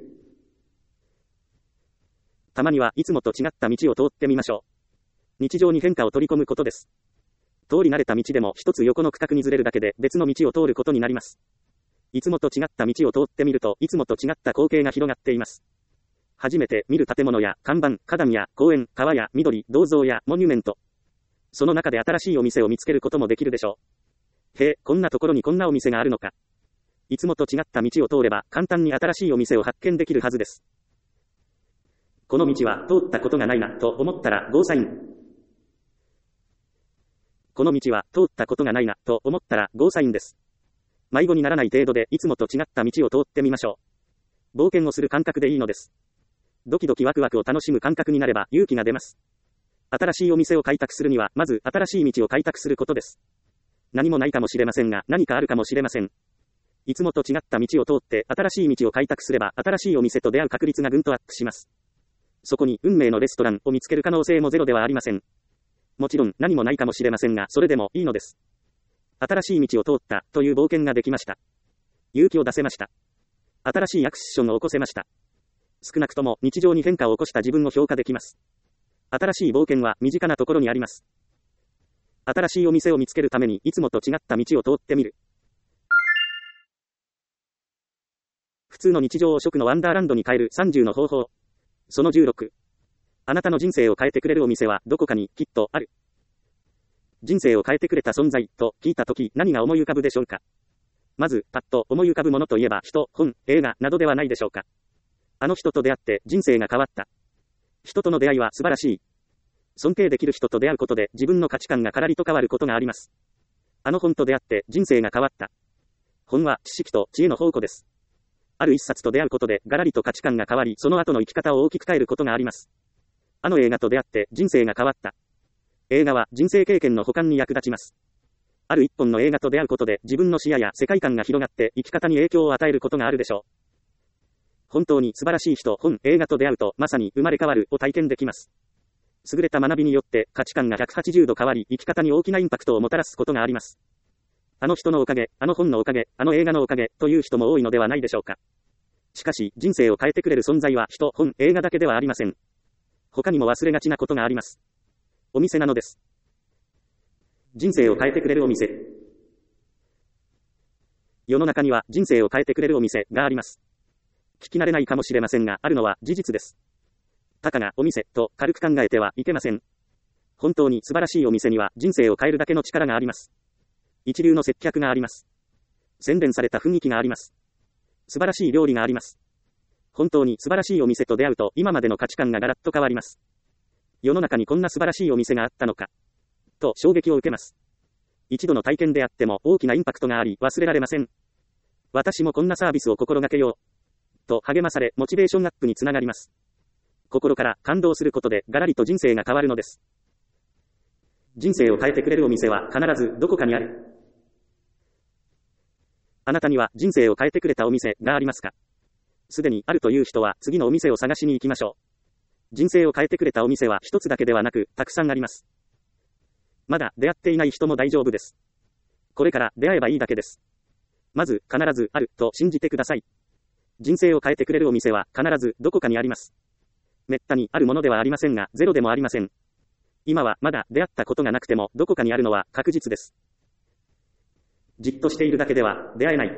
たまにはいつもと違った道を通ってみましょう。日常に変化を取り込むことです。通り慣れた道でも一つ横の区画にずれるだけで別の道を通ることになります。いつもと違った道を通ってみるといつもと違った光景が広がっています。初めて見る建物や看板、花壇や公園、川や緑、銅像やモニュメント。その中で新しいお店を見つけることもできるでしょう。へえ、こんなところにこんなお店があるのか。いつもと違った道を通れば簡単に新しいお店を発見できるはずです。この道は通ったことがないなと思ったらゴーサイン。この道は通ったことがないなと思ったらゴーサインです。迷子にならない程度でいつもと違った道を通ってみましょう。冒険をする感覚でいいのです。ドキドキワクワクを楽しむ感覚になれば勇気が出ます。新しいお店を開拓するにはまず新しい道を開拓することです。何もないかもしれませんが何かあるかもしれません。いつもと違った道を通って新しい道を開拓すれば新しいお店と出会う確率がぐんとアップします。そこに運命のレストランを見つける可能性もゼロではありません。もちろん何もないかもしれませんがそれでもいいのです。新しい道を通ったという冒険ができました。勇気を出せました。新しいアクションを起こせました。少なくとも日常に変化を起こした自分を評価できます。新しい冒険は身近なところにあります。新しいお店を見つけるためにいつもと違った道を通ってみる。普通の日常を食のワンダーランドに変えるさんじゅうの方法。そのじゅうろく。あなたの人生を変えてくれるお店はどこかにきっとある。人生を変えてくれた存在と聞いたとき何が思い浮かぶでしょうか。まずパッと思い浮かぶものといえば人、本、映画などではないでしょうか。あの人と出会って人生が変わった。人との出会いは素晴らしい。尊敬できる人と出会うことで自分の価値観がからりと変わることがあります。あの本と出会って人生が変わった。本は知識と知恵の宝庫です。ある一冊と出会うことでガラリと価値観が変わり、その後の生き方を大きく変えることがあります。あの映画と出会って人生が変わった。映画は人生経験の補完に役立ちます。ある一本の映画と出会うことで自分の視野や世界観が広がって生き方に影響を与えることがあるでしょう。本当に素晴らしい人、本、映画と出会うとまさに生まれ変わるを体験できます。優れた学びによって価値観がひゃくはちじゅうど変わり、生き方に大きなインパクトをもたらすことがあります。 あの人のおかげ、あの本のおかげ、あの映画のおかげ、という人も多いのではないでしょうか。しかし、人生を変えてくれる存在は人、本、映画だけではありません。他にも忘れがちなことがあります。お店なのです。人生を変えてくれるお店。世の中には人生を変えてくれるお店があります。聞き慣れないかもしれませんが、あるのは事実です。たかがお店と軽く考えてはいけません。本当に素晴らしいお店には人生を変えるだけの力があります。一流の接客があります。洗練された雰囲気があります。素晴らしい料理があります。本当に素晴らしいお店と出会うと今までの価値観がガラッと変わります。世の中にこんな素晴らしいお店があったのか、と衝撃を受けます。一度の体験であっても大きなインパクトがあり忘れられません。私もこんなサービスを心がけよう、と励まされモチベーションアップにつながります。心から感動することでガラリと人生が変わるのです。人生を変えてくれるお店は必ずどこかにある。あなたには人生を変えてくれたお店がありますか？すでにあるという人は次のお店を探しに行きましょう。人生を変えてくれたお店は一つだけではなくたくさんあります。まだ出会っていない人も大丈夫です。これから出会えばいいだけです。まず必ずあると信じてください。人生を変えてくれるお店は必ずどこかにあります。めったにあるものではありませんがゼロでもありません。今はまだ出会ったことがなくてもどこかにあるのは確実です。じっとしているだけでは出会えない。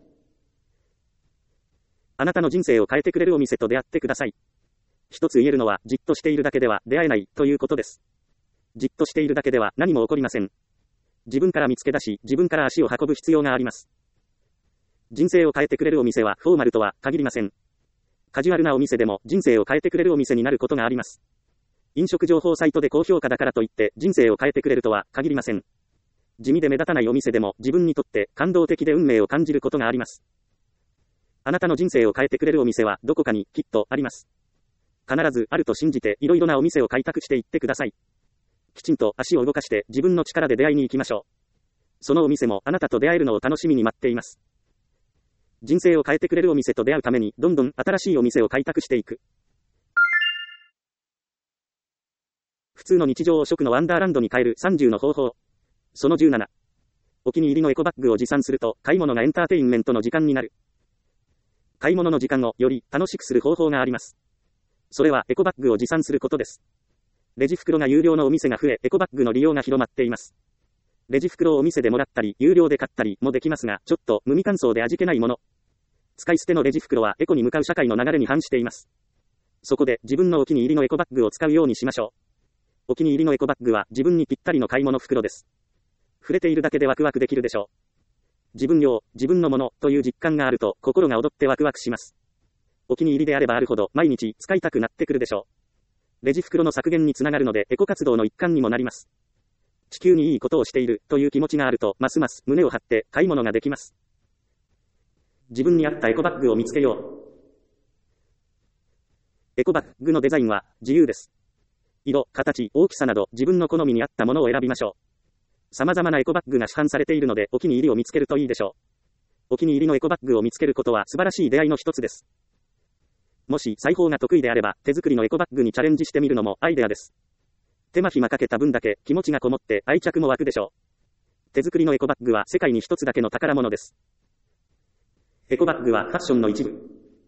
あなたの人生を変えてくれるお店と出会ってください。一つ言えるのはじっとしているだけでは出会えないということです。じっとしているだけでは何も起こりません。自分から見つけ出し、自分から足を運ぶ必要があります。人生を変えてくれるお店はフォーマルとは限りません。カジュアルなお店でも人生を変えてくれるお店になることがあります。飲食情報サイトで高評価だからといって人生を変えてくれるとは限りません。地味で目立たないお店でも自分にとって感動的で運命を感じることがあります。あなたの人生を変えてくれるお店はどこかにきっとあります。必ずあると信じていろいろなお店を開拓していってください。きちんと足を動かして自分の力で出会いに行きましょう。そのお店もあなたと出会えるのを楽しみに待っています。人生を変えてくれるお店と出会うためにどんどん新しいお店を開拓していく。普通の日常を食のワンダーランドに変えるさんじゅうの方法。そのじゅうなな。お気に入りのエコバッグを持参すると買い物がエンターテインメントの時間になる。買い物の時間をより楽しくする方法があります。それはエコバッグを持参することです。レジ袋が有料のお店が増え、エコバッグの利用が広まっています。レジ袋をお店でもらったり、有料で買ったりもできますが、ちょっと無味乾燥で味気ないもの。使い捨てのレジ袋はエコに向かう社会の流れに反しています。そこで自分のお気に入りのエコバッグを使うようにしましょう。お気に入りのエコバッグは自分にぴったりの買い物袋です。触れているだけでワクワクできるでしょう。自分用、自分のものという実感があると心が躍ってワクワクします。お気に入りであればあるほど毎日使いたくなってくるでしょう。レジ袋の削減につながるのでエコ活動の一環にもなります。地球にいいことをしているという気持ちがあるとますます胸を張って買い物ができます。自分に合ったエコバッグを見つけよう。エコバッグのデザインは自由です。色、形、大きさなど自分の好みに合ったものを選びましょう。様々なエコバッグが市販されているのでお気に入りを見つけるといいでしょう。お気に入りのエコバッグを見つけることは素晴らしい出会いの一つです。もし裁縫が得意であれば手作りのエコバッグにチャレンジしてみるのもアイデアです。手間暇かけた分だけ気持ちがこもって愛着も湧くでしょう。手作りのエコバッグは世界に一つだけの宝物です。エコバッグはファッションの一部。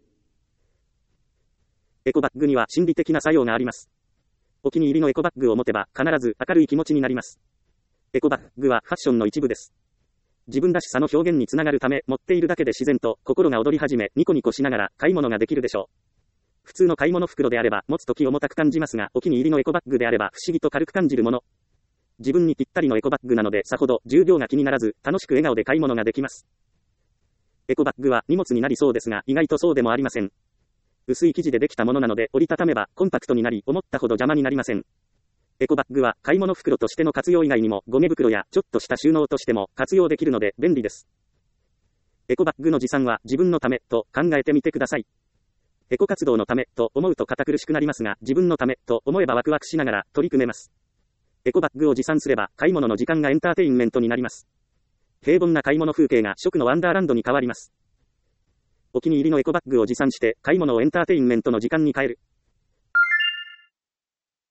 エコバッグには心理的な作用があります。お気に入りのエコバッグを持てば必ず明るい気持ちになります。エコバッグはファッションの一部です。自分らしさの表現につながるため持っているだけで自然と心が踊り始めニコニコしながら買い物ができるでしょう。普通の買い物袋であれば持つとき重たく感じますが、お気に入りのエコバッグであれば不思議と軽く感じるもの。自分にぴったりのエコバッグなのでさほど重量が気にならず楽しく笑顔で買い物ができます。エコバッグは荷物になりそうですが意外とそうでもありません。薄い生地でできたものなので折りたためばコンパクトになり思ったほど邪魔になりません。エコバッグは買い物袋としての活用以外にもゴミ袋やちょっとした収納としても活用できるので便利です。エコバッグの持参は自分のためと考えてみてください。エコ活動のためと思うと堅苦しくなりますが、自分のためと思えばワクワクしながら取り組めます。エコバッグを持参すれば買い物の時間がエンターテインメントになります。平凡な買い物風景が食のワンダーランドに変わります。お気に入りのエコバッグを持参して買い物をエンターテインメントの時間に変える。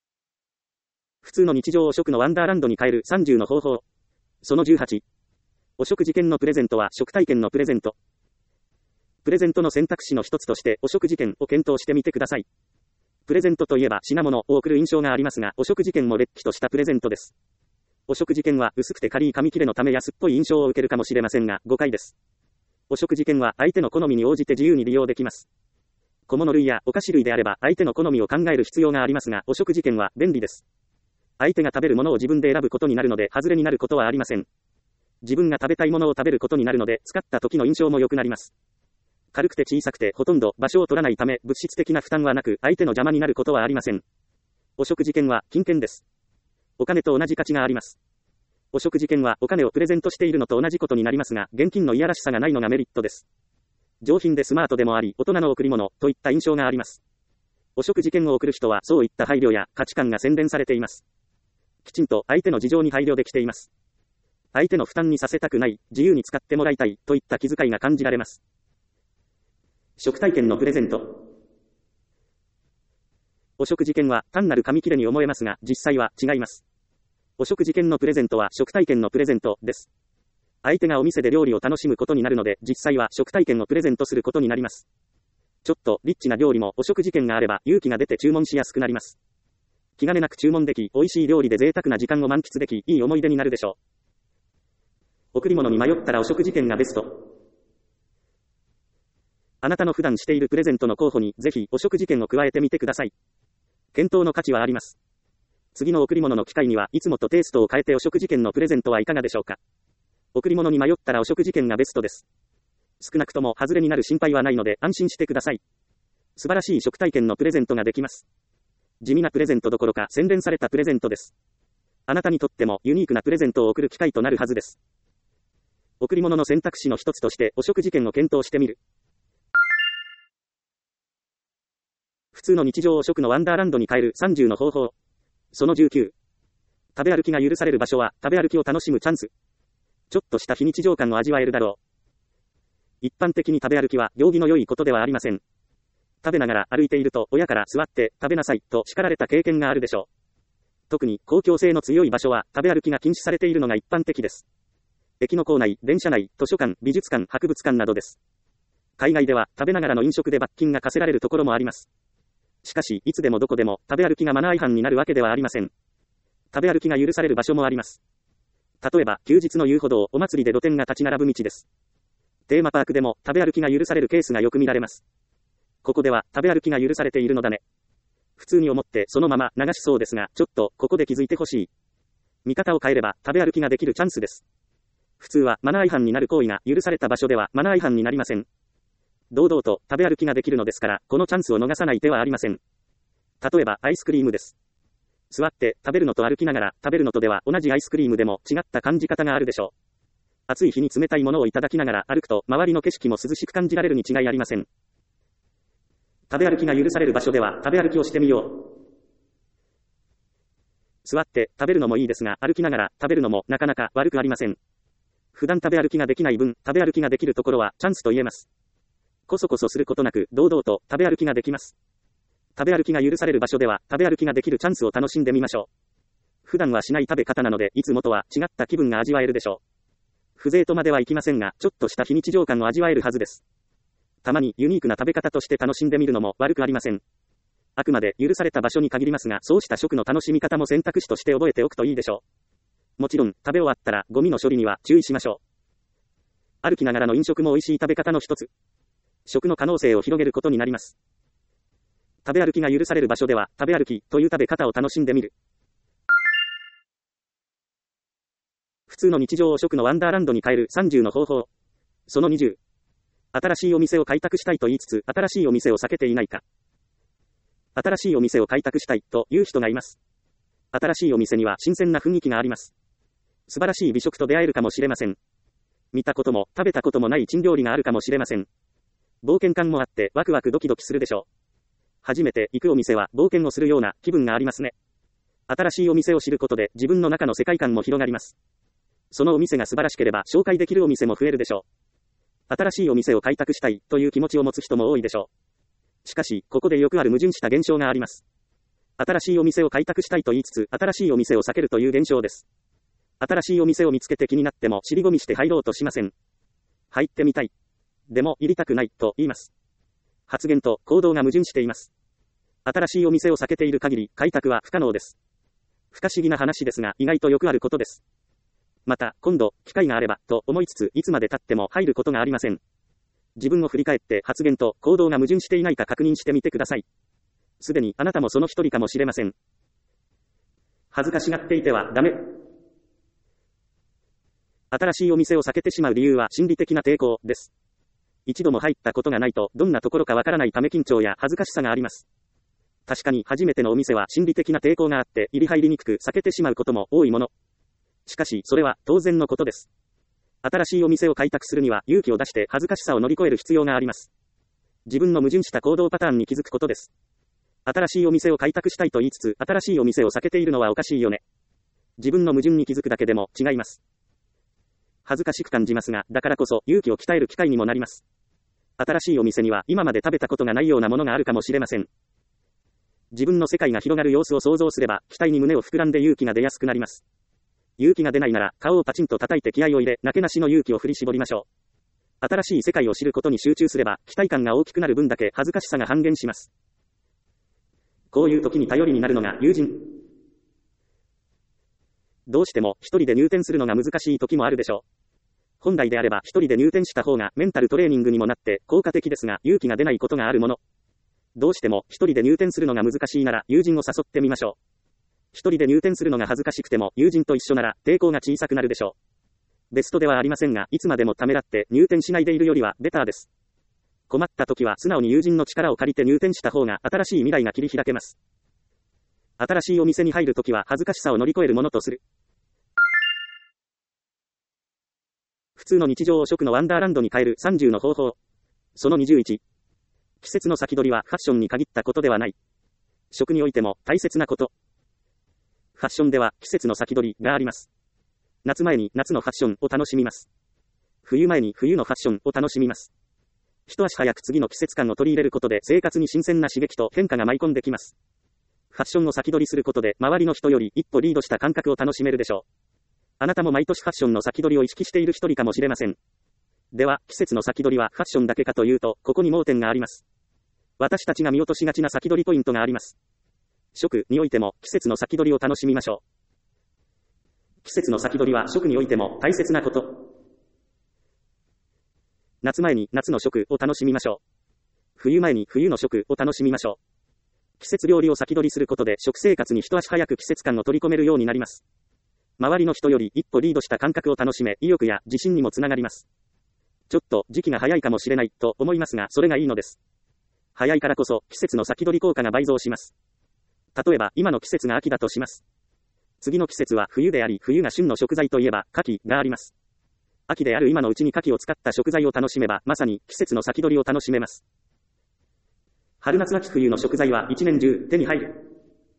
普通の日常を食のワンダーランドに変えるさんじゅうの方法。そのじゅうはち。 お食事券のプレゼントは食体験のプレゼント。プレゼントの選択肢の一つとしてお食事券を検討してみてください。プレゼントといえば品物を送る印象がありますが、お食事券もれっきとしたプレゼントです。お食事券は薄くて軽い紙切れのため安っぽい印象を受けるかもしれませんが、誤解です。お食事券は相手の好みに応じて自由に利用できます。小物類やお菓子類であれば相手の好みを考える必要がありますが、お食事券は便利です。相手が食べるものを自分で選ぶことになるので、外れになることはありません。自分が食べたいものを食べることになるので、使った時の印象も良くなります。軽くて小さくてほとんど場所を取らないため、物質的な負担はなく、相手の邪魔になることはありません。お食事券は金券です。お金と同じ価値があります。お食事券はお金をプレゼントしているのと同じことになりますが、現金のいやらしさがないのがメリットです。上品でスマートでもあり、大人の贈り物といった印象があります。お食事券を送る人はそういった配慮や価値観が洗練されています。きちんと相手の事情に配慮できています。相手の負担にさせたくない、自由に使ってもらいたいといった気遣いが感じられます。食体験のプレゼント。お食事券は単なる紙切れに思えますが、実際は違います。お食事券のプレゼントは食体験のプレゼントです。相手がお店で料理を楽しむことになるので、実際は食体験をプレゼントすることになります。ちょっとリッチな料理もお食事券があれば勇気が出て注文しやすくなります。気兼ねなく注文でき、美味しい料理で贅沢な時間を満喫でき、いい思い出になるでしょう。贈り物に迷ったらお食事券がベスト。あなたの普段しているプレゼントの候補にぜひお食事券を加えてみてください。検討の価値はあります。次の贈り物の機会にはいつもとテイストを変えてお食事券のプレゼントはいかがでしょうか。贈り物に迷ったらお食事券がベストです。少なくとも外れになる心配はないので安心してください。素晴らしい食体験のプレゼントができます。地味なプレゼントどころか洗練されたプレゼントです。あなたにとってもユニークなプレゼントを贈る機会となるはずです。贈り物の選択肢の一つとしてお食事券を検討してみる。普通の日常を食のワンダーランドに変えるさんじゅうの方法。そのじゅうきゅう。食べ歩きが許される場所は食べ歩きを楽しむチャンス。ちょっとした非日常感を味わえるだろう。一般的に食べ歩きは行儀の良いことではありません。食べながら歩いていると親から座って食べなさいと叱られた経験があるでしょう。特に公共性の強い場所は食べ歩きが禁止されているのが一般的です。駅の構内、電車内、図書館、美術館、博物館などです。海外では食べながらの飲食で罰金が課せられるところもあります。しかし、いつでもどこでも食べ歩きがマナー違反になるわけではありません。食べ歩きが許される場所もあります。例えば、休日の遊歩道、お祭りで露店が立ち並ぶ道です。テーマパークでも食べ歩きが許されるケースがよく見られます。ここでは食べ歩きが許されているのだね。普通に思ってそのまま流しそうですが、ちょっとここで気づいてほしい。見方を変えれば食べ歩きができるチャンスです。普通はマナー違反になる行為が許された場所ではマナー違反になりません。堂々と食べ歩きができるのですから、このチャンスを逃さない手はありません。例えばアイスクリームです。座って食べるのと歩きながら食べるのとでは同じアイスクリームでも違った感じ方があるでしょう。暑い日に冷たいものをいただきながら歩くと周りの景色も涼しく感じられるに違いありません。食べ歩きが許される場所では食べ歩きをしてみよう。座って食べるのもいいですが、歩きながら食べるのもなかなか悪くありません。普段食べ歩きができない分、食べ歩きができるところはチャンスと言えます。こそこそすることなく堂々と食べ歩きができます。食べ歩きが許される場所では食べ歩きができるチャンスを楽しんでみましょう。普段はしない食べ方なのでいつもとは違った気分が味わえるでしょう。風情とまではいきませんが、ちょっとした非日常感を味わえるはずです。たまにユニークな食べ方として楽しんでみるのも悪くありません。あくまで許された場所に限りますが、そうした食の楽しみ方も選択肢として覚えておくといいでしょう。もちろん、食べ終わったらゴミの処理には注意しましょう。歩きながらの飲食も美味しい食べ方の一つ。食の可能性を広げることになります。食べ歩きが許される場所では、食べ歩きという食べ方を楽しんでみる。普通の日常を食のワンダーランドに変えるさんじゅうの方法。そのにじゅう。新しいお店を開拓したいと言いつつ、新しいお店を避けていないか。新しいお店を開拓したいという人がいます。新しいお店には新鮮な雰囲気があります。素晴らしい美食と出会えるかもしれません。見たことも食べたこともない珍料理があるかもしれません。冒険感もあってワクワクドキドキするでしょう。初めて行くお店は冒険をするような気分がありますね。新しいお店を知ることで自分の中の世界観も広がります。そのお店が素晴らしければ紹介できるお店も増えるでしょう。新しいお店を開拓したいという気持ちを持つ人も多いでしょう。しかし、ここでよくある矛盾した現象があります。新しいお店を開拓したいと言いつつ、新しいお店を避けるという現象です。 新しいお店を見つけて気になっても尻込みして入ろうとしません。入ってみたい。でも入りたくないと言います。発言と行動が矛盾しています。新しいお店を避けている限り開拓は不可能です。不可思議な話ですが意外とよくあることです。また、今度、機会があれば、と思いつついつまで経っても入ることがありません。自分を振り返って発言と行動が矛盾していないか確認してみてください。すでにあなたもその一人かもしれません。恥ずかしがっていてはダメ。新しいお店を避けてしまう理由は心理的な抵抗です。一度も入ったことがないとどんなところかわからないため緊張や恥ずかしさがあります。確かに初めてのお店は心理的な抵抗があって入り入りにくく避けてしまうことも多いもの。しかしそれは当然のことです。新しいお店を開拓するには勇気を出して恥ずかしさを乗り越える必要があります。自分の矛盾した行動パターンに気づくことです。新しいお店を開拓したいと言いつつ新しいお店を避けているのはおかしいよね。自分の矛盾に気づくだけでも違います。恥ずかしく感じますが、だからこそ勇気を鍛える機会にもなります。新しいお店には今まで食べたことがないようなものがあるかもしれません。自分の世界が広がる様子を想像すれば、期待に胸を膨らんで勇気が出やすくなります。勇気が出ないなら、顔をパチンと叩いて気合を入れ、なけなしの勇気を振り絞りましょう。新しい世界を知ることに集中すれば、期待感が大きくなる分だけ恥ずかしさが半減します。こういう時に頼りになるのが友人。どうしても一人で入店するのが難しい時もあるでしょう。本来であれば一人で入店した方がメンタルトレーニングにもなって効果的ですが、勇気が出ないことがあるもの。どうしても一人で入店するのが難しいなら友人を誘ってみましょう。一人で入店するのが恥ずかしくても友人と一緒なら抵抗が小さくなるでしょう。ベストではありませんが、いつまでもためらって入店しないでいるよりはベターです。困った時は素直に友人の力を借りて入店した方が新しい未来が切り開けます。新しいお店に入るときは恥ずかしさを乗り越えるものとする。普通の日常を食のワンダーランドに変えるさんじゅうの方法。そのにじゅういち。季節の先取りはファッションに限ったことではない。食においても大切なこと。ファッションでは季節の先取りがあります。夏前に夏のファッションを楽しみます。冬前に冬のファッションを楽しみます。一足早く次の季節感を取り入れることで生活に新鮮な刺激と変化が舞い込んできます。ファッションを先取りすることで周りの人より一歩リードした感覚を楽しめるでしょう。あなたも毎年ファッションの先取りを意識している一人かもしれません。では、季節の先取りはファッションだけかというと、ここに盲点があります。私たちが見落としがちな先取りポイントがあります。食においても季節の先取りを楽しみましょう。季節の先取りは食においても大切なこと。夏前に夏の食を楽しみましょう。冬前に冬の食を楽しみましょう。季節料理を先取りすることで食生活に一足早く季節感を取り込めるようになります。周りの人より一歩リードした感覚を楽しめ、意欲や自信にもつながります。ちょっと時期が早いかもしれないと思いますが、それがいいのです。早いからこそ季節の先取り効果が倍増します。例えば今の季節が秋だとします。次の季節は冬であり、冬が旬の食材といえば牡蠣があります。秋である今のうちに牡蠣を使った食材を楽しめば、まさに季節の先取りを楽しめます。春夏秋冬の食材は一年中手に入る。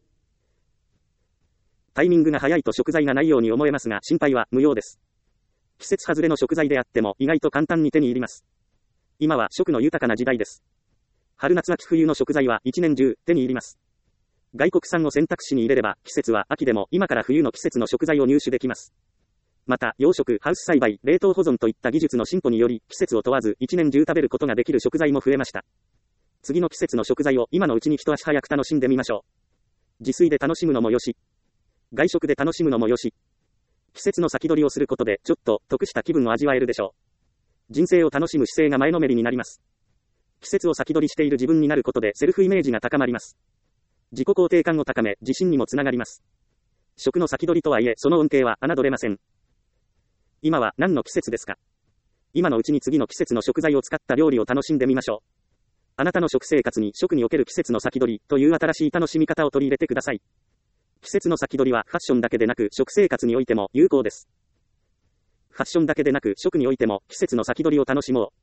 タイミングが早いと食材がないように思えますが、心配は無用です。季節外れの食材であっても意外と簡単に手に入ります。今は食の豊かな時代です。春夏秋冬の食材は一年中手に入ります。外国産を選択肢に入れれば、季節は秋でも今から冬の季節の食材を入手できます。また、養殖、ハウス栽培、冷凍保存といった技術の進歩により、季節を問わず一年中食べることができる食材も増えました。次の季節の食材を今のうちに一足早く楽しんでみましょう。自炊で楽しむのもよし、外食で楽しむのもよし、季節の先取りをすることでちょっと得した気分を味わえるでしょう。人生を楽しむ姿勢が前のめりになります。季節を先取りしている自分になることでセルフイメージが高まります。自己肯定感を高め、自信にもつながります。食の先取りとはいえ、その恩恵は侮れません。今は何の季節ですか？今のうちに次の季節の食材を使った料理を楽しんでみましょう。あなたの食生活に食における季節の先取りという新しい楽しみ方を取り入れてください。季節の先取りはファッションだけでなく食生活においても有効です。ファッションだけでなく食においても季節の先取りを楽しもう。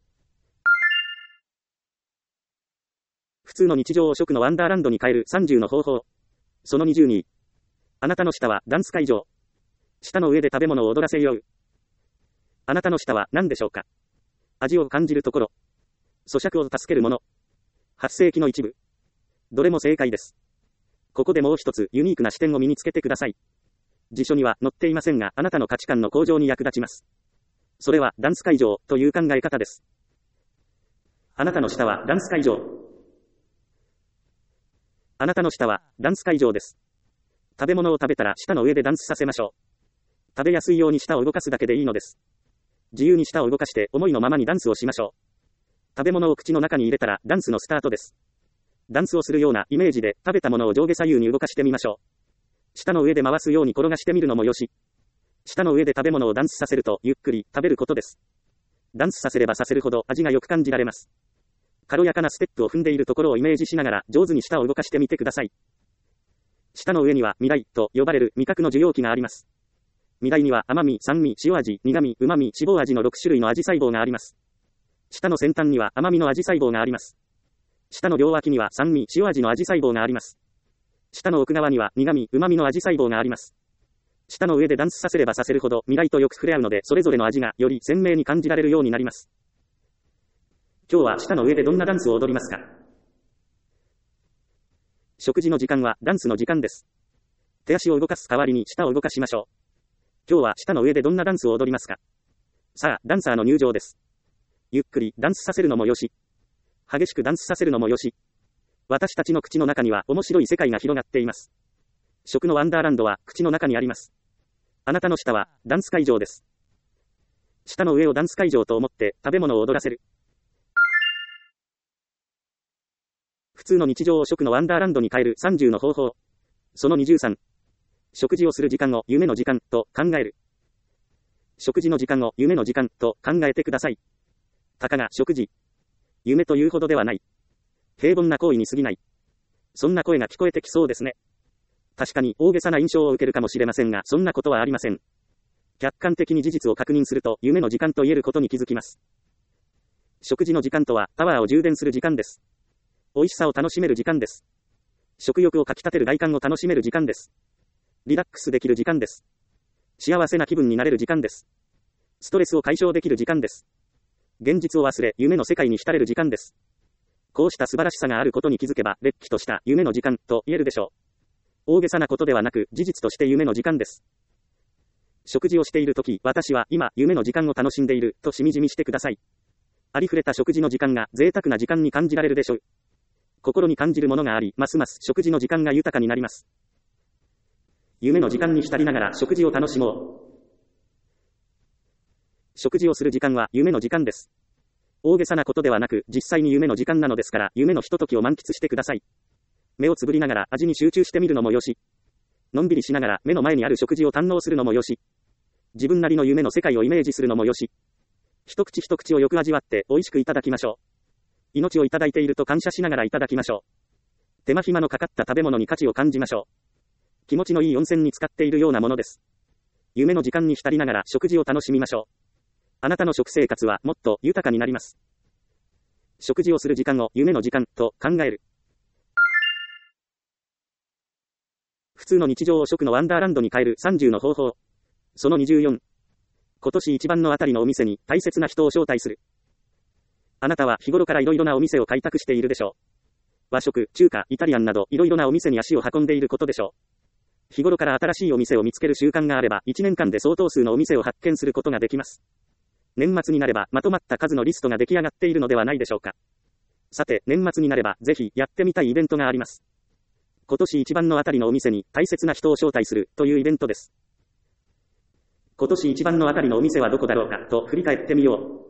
普通の日常を食のワンダーランドに変えるさんじゅうの方法。そのにじゅうに。あなたの舌はダンス会場。舌の上で食べ物を踊らせよう。あなたの舌は何でしょうか？味を感じるところ。咀嚼を助けるもの。発声器の一部。どれも正解です。ここでもう一つユニークな視点を身につけてください。 辞書には載っていませんが、あなたの価値観の向上に役立ちます。それはダンス会場という考え方です。あなたの下はダンス会場。あなたの下はダンス会場です。食べ物を食べたら舌の上でダンスさせましょう。食べやすいように舌を動かすだけでいいのです。自由に舌を動かして思いのままにダンスをしましょう。食べ物を口の中に入れたらダンスのスタートです。ダンスをするようなイメージで食べたものを上下左右に動かしてみましょう。舌の上で回すように転がしてみるのもよし。舌の上で食べ物をダンスさせるとゆっくり食べることです。ダンスさせればさせるほど味がよく感じられます。軽やかなステップを踏んでいるところをイメージしながら上手に舌を動かしてみてください。舌の上には味蕾と呼ばれる味覚の受容器があります。味蕾には甘み、酸味、塩味、苦味、旨味、脂肪味のろく種類の味細胞があります。舌の先端には甘みの味細胞があります。舌の両脇には酸味、塩味の味細胞があります。舌の奥側には苦味、旨味の味細胞があります。舌の上でダンスさせればさせるほど味蕾とよく触れ合うので、それぞれの味がより鮮明に感じられるようになります。今日は舌の上でどんなダンスを踊りますか？食事の時間はダンスの時間です。手足を動かす代わりに舌を動かしましょう。今日は舌の上でどんなダンスを踊りますか？さあ、ダンサーの入場です。ゆっくりダンスさせるのもよし。激しくダンスさせるのもよし。私たちの口の中には面白い世界が広がっています。食のワンダーランドは口の中にあります。あなたの舌はダンス会場です。舌の上をダンス会場と思って食べ物を踊らせる。普通の日常を食のワンダーランドに変えるさんじゅうの方法。そのにじゅうさん。食事をする時間を夢の時間と考える。食事の時間を夢の時間と考えてください。たかが食事。夢というほどではない。平凡な行為に過ぎない。そんな声が聞こえてきそうですね。確かに大げさな印象を受けるかもしれませんが、そんなことはありません。客観的に事実を確認すると、夢の時間と言えることに気づきます。食事の時間とは、パワーを充電する時間です。美味しさを楽しめる時間です。食欲をかき立てる外観を楽しめる時間です。リラックスできる時間です。幸せな気分になれる時間です。ストレスを解消できる時間です。現実を忘れ、夢の世界に浸れる時間です。こうした素晴らしさがあることに気づけば、れっきとした夢の時間と言えるでしょう。大げさなことではなく、事実として夢の時間です。食事をしているとき、私は今、夢の時間を楽しんでいる、としみじみしてください。ありふれた食事の時間が贅沢な時間に感じられるでしょう。心に感じるものがあり、ますます食事の時間が豊かになります。夢の時間に浸りながら食事を楽しもう。食事をする時間は夢の時間です。大げさなことではなく、実際に夢の時間なのですから、夢のひとときを満喫してください。目をつぶりながら味に集中してみるのもよし。のんびりしながら目の前にある食事を堪能するのもよし。自分なりの夢の世界をイメージするのもよし。一口一口をよく味わって美味しくいただきましょう。命をいただいていると感謝しながらいただきましょう。手間暇のかかった食べ物に価値を感じましょう。気持ちのいい温泉に浸かっているようなものです。夢の時間に浸りながら食事を楽しみましょう。あなたの食生活はもっと豊かになります。食事をする時間を夢の時間と考える。普通の日常を食のワンダーランドに変えるさんじゅうの方法。そのにじゅうよん。今年一番のあたりのお店に大切な人を招待する。あなたは日頃からいろいろなお店を開拓しているでしょう。和食、中華、イタリアンなどいろいろなお店に足を運んでいることでしょう。日頃から新しいお店を見つける習慣があれば、いちねんかんで相当数のお店を発見することができます。年末になればまとまった数のリストが出来上がっているのではないでしょうか。さて、年末になればぜひやってみたいイベントがあります。今年一番のあたりのお店に大切な人を招待するというイベントです。今年一番のあたりのお店はどこだろうかと振り返ってみよう。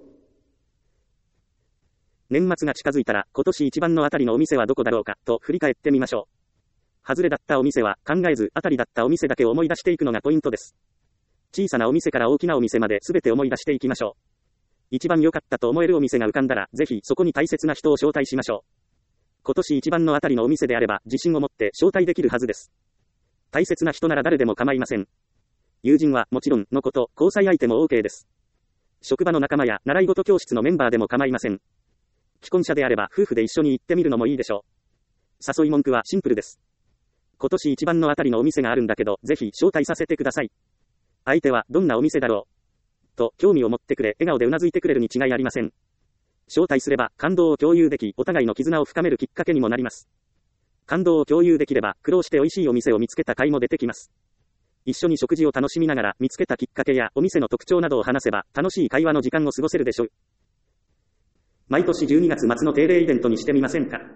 年末が近づいたら今年一番のあたりのお店はどこだろうかと振り返ってみましょう。外れだったお店は考えずあたりだったお店だけを思い出していくのがポイントです。小さなお店から大きなお店まで全て思い出していきましょう。一番良かったと思えるお店が浮かんだらぜひそこに大切な人を招待しましょう。今年一番のあたりのお店であれば自信を持って招待できるはずです。大切な人なら誰でも構いません。友人はもちろんのこと、交際相手も OK です。職場の仲間や習い事教室のメンバーでも構いません。既婚者であれば夫婦で一緒に行ってみるのもいいでしょう。誘い文句はシンプルです。今年一番のあたりのお店があるんだけど、ぜひ招待させてください。相手はどんなお店だろうと興味を持ってくれ、笑顔でうなずいてくれるに違いありません。招待すれば感動を共有でき、お互いの絆を深めるきっかけにもなります。感動を共有できれば苦労して美味しいお店を見つけた甲斐も出てきます。 一緒に食事を楽しみながら見つけたきっかけやお店の特徴などを話せば楽しい会話の時間を過ごせるでしょう。毎年じゅうにがつ末の定例イベントにしてみませんか。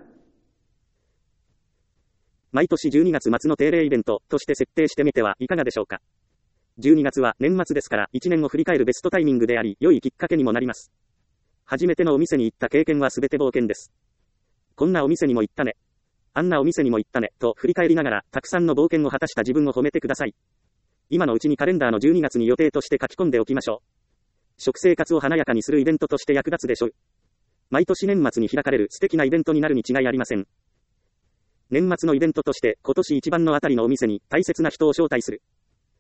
毎年じゅうにがつ末の定例イベントとして設定してみてはいかがでしょうか。じゅうにがつは年末ですからいちねんを振り返るベストタイミングであり、良いきっかけにもなります。初めてのお店に行った経験はすべて冒険です。こんなお店にも行ったね。あんなお店にも行ったね、と振り返りながら、たくさんの冒険を果たした自分を褒めてください。今のうちにカレンダーのじゅうにがつに予定として書き込んでおきましょう。食生活を華やかにするイベントとして役立つでしょう。毎年年末に開かれる素敵なイベントになるに違いありません。年末のイベントとして、今年一番のあたりのお店に大切な人を招待する。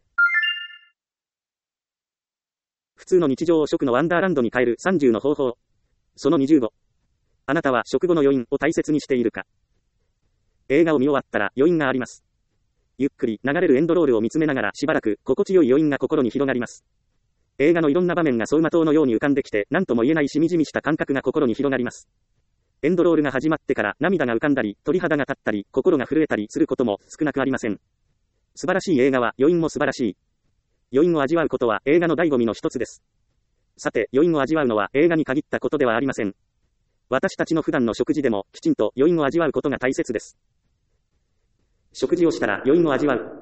普通の日常を食のワンダーランドに変えるさんじゅうの方法。そのにじゅうご。あなたは食後の余韻を大切にしているか。映画を見終わったら余韻があります。ゆっくり流れるエンドロールを見つめながらしばらく心地よい余韻が心に広がります。映画のいろんな場面が走馬灯のように浮かんできて何とも言えないしみじみした感覚が心に広がります。エンドロールが始まってから涙が浮かんだり鳥肌が立ったり心が震えたりすることも少なくありません。素晴らしい映画は余韻も素晴らしい。余韻を味わうことは映画の醍醐味の一つです。さて余韻を味わうのは映画に限ったことではありません。私たちの普段の食事でもきちんと余韻を味わうことが大切です。食事をしたら余韻を味わう。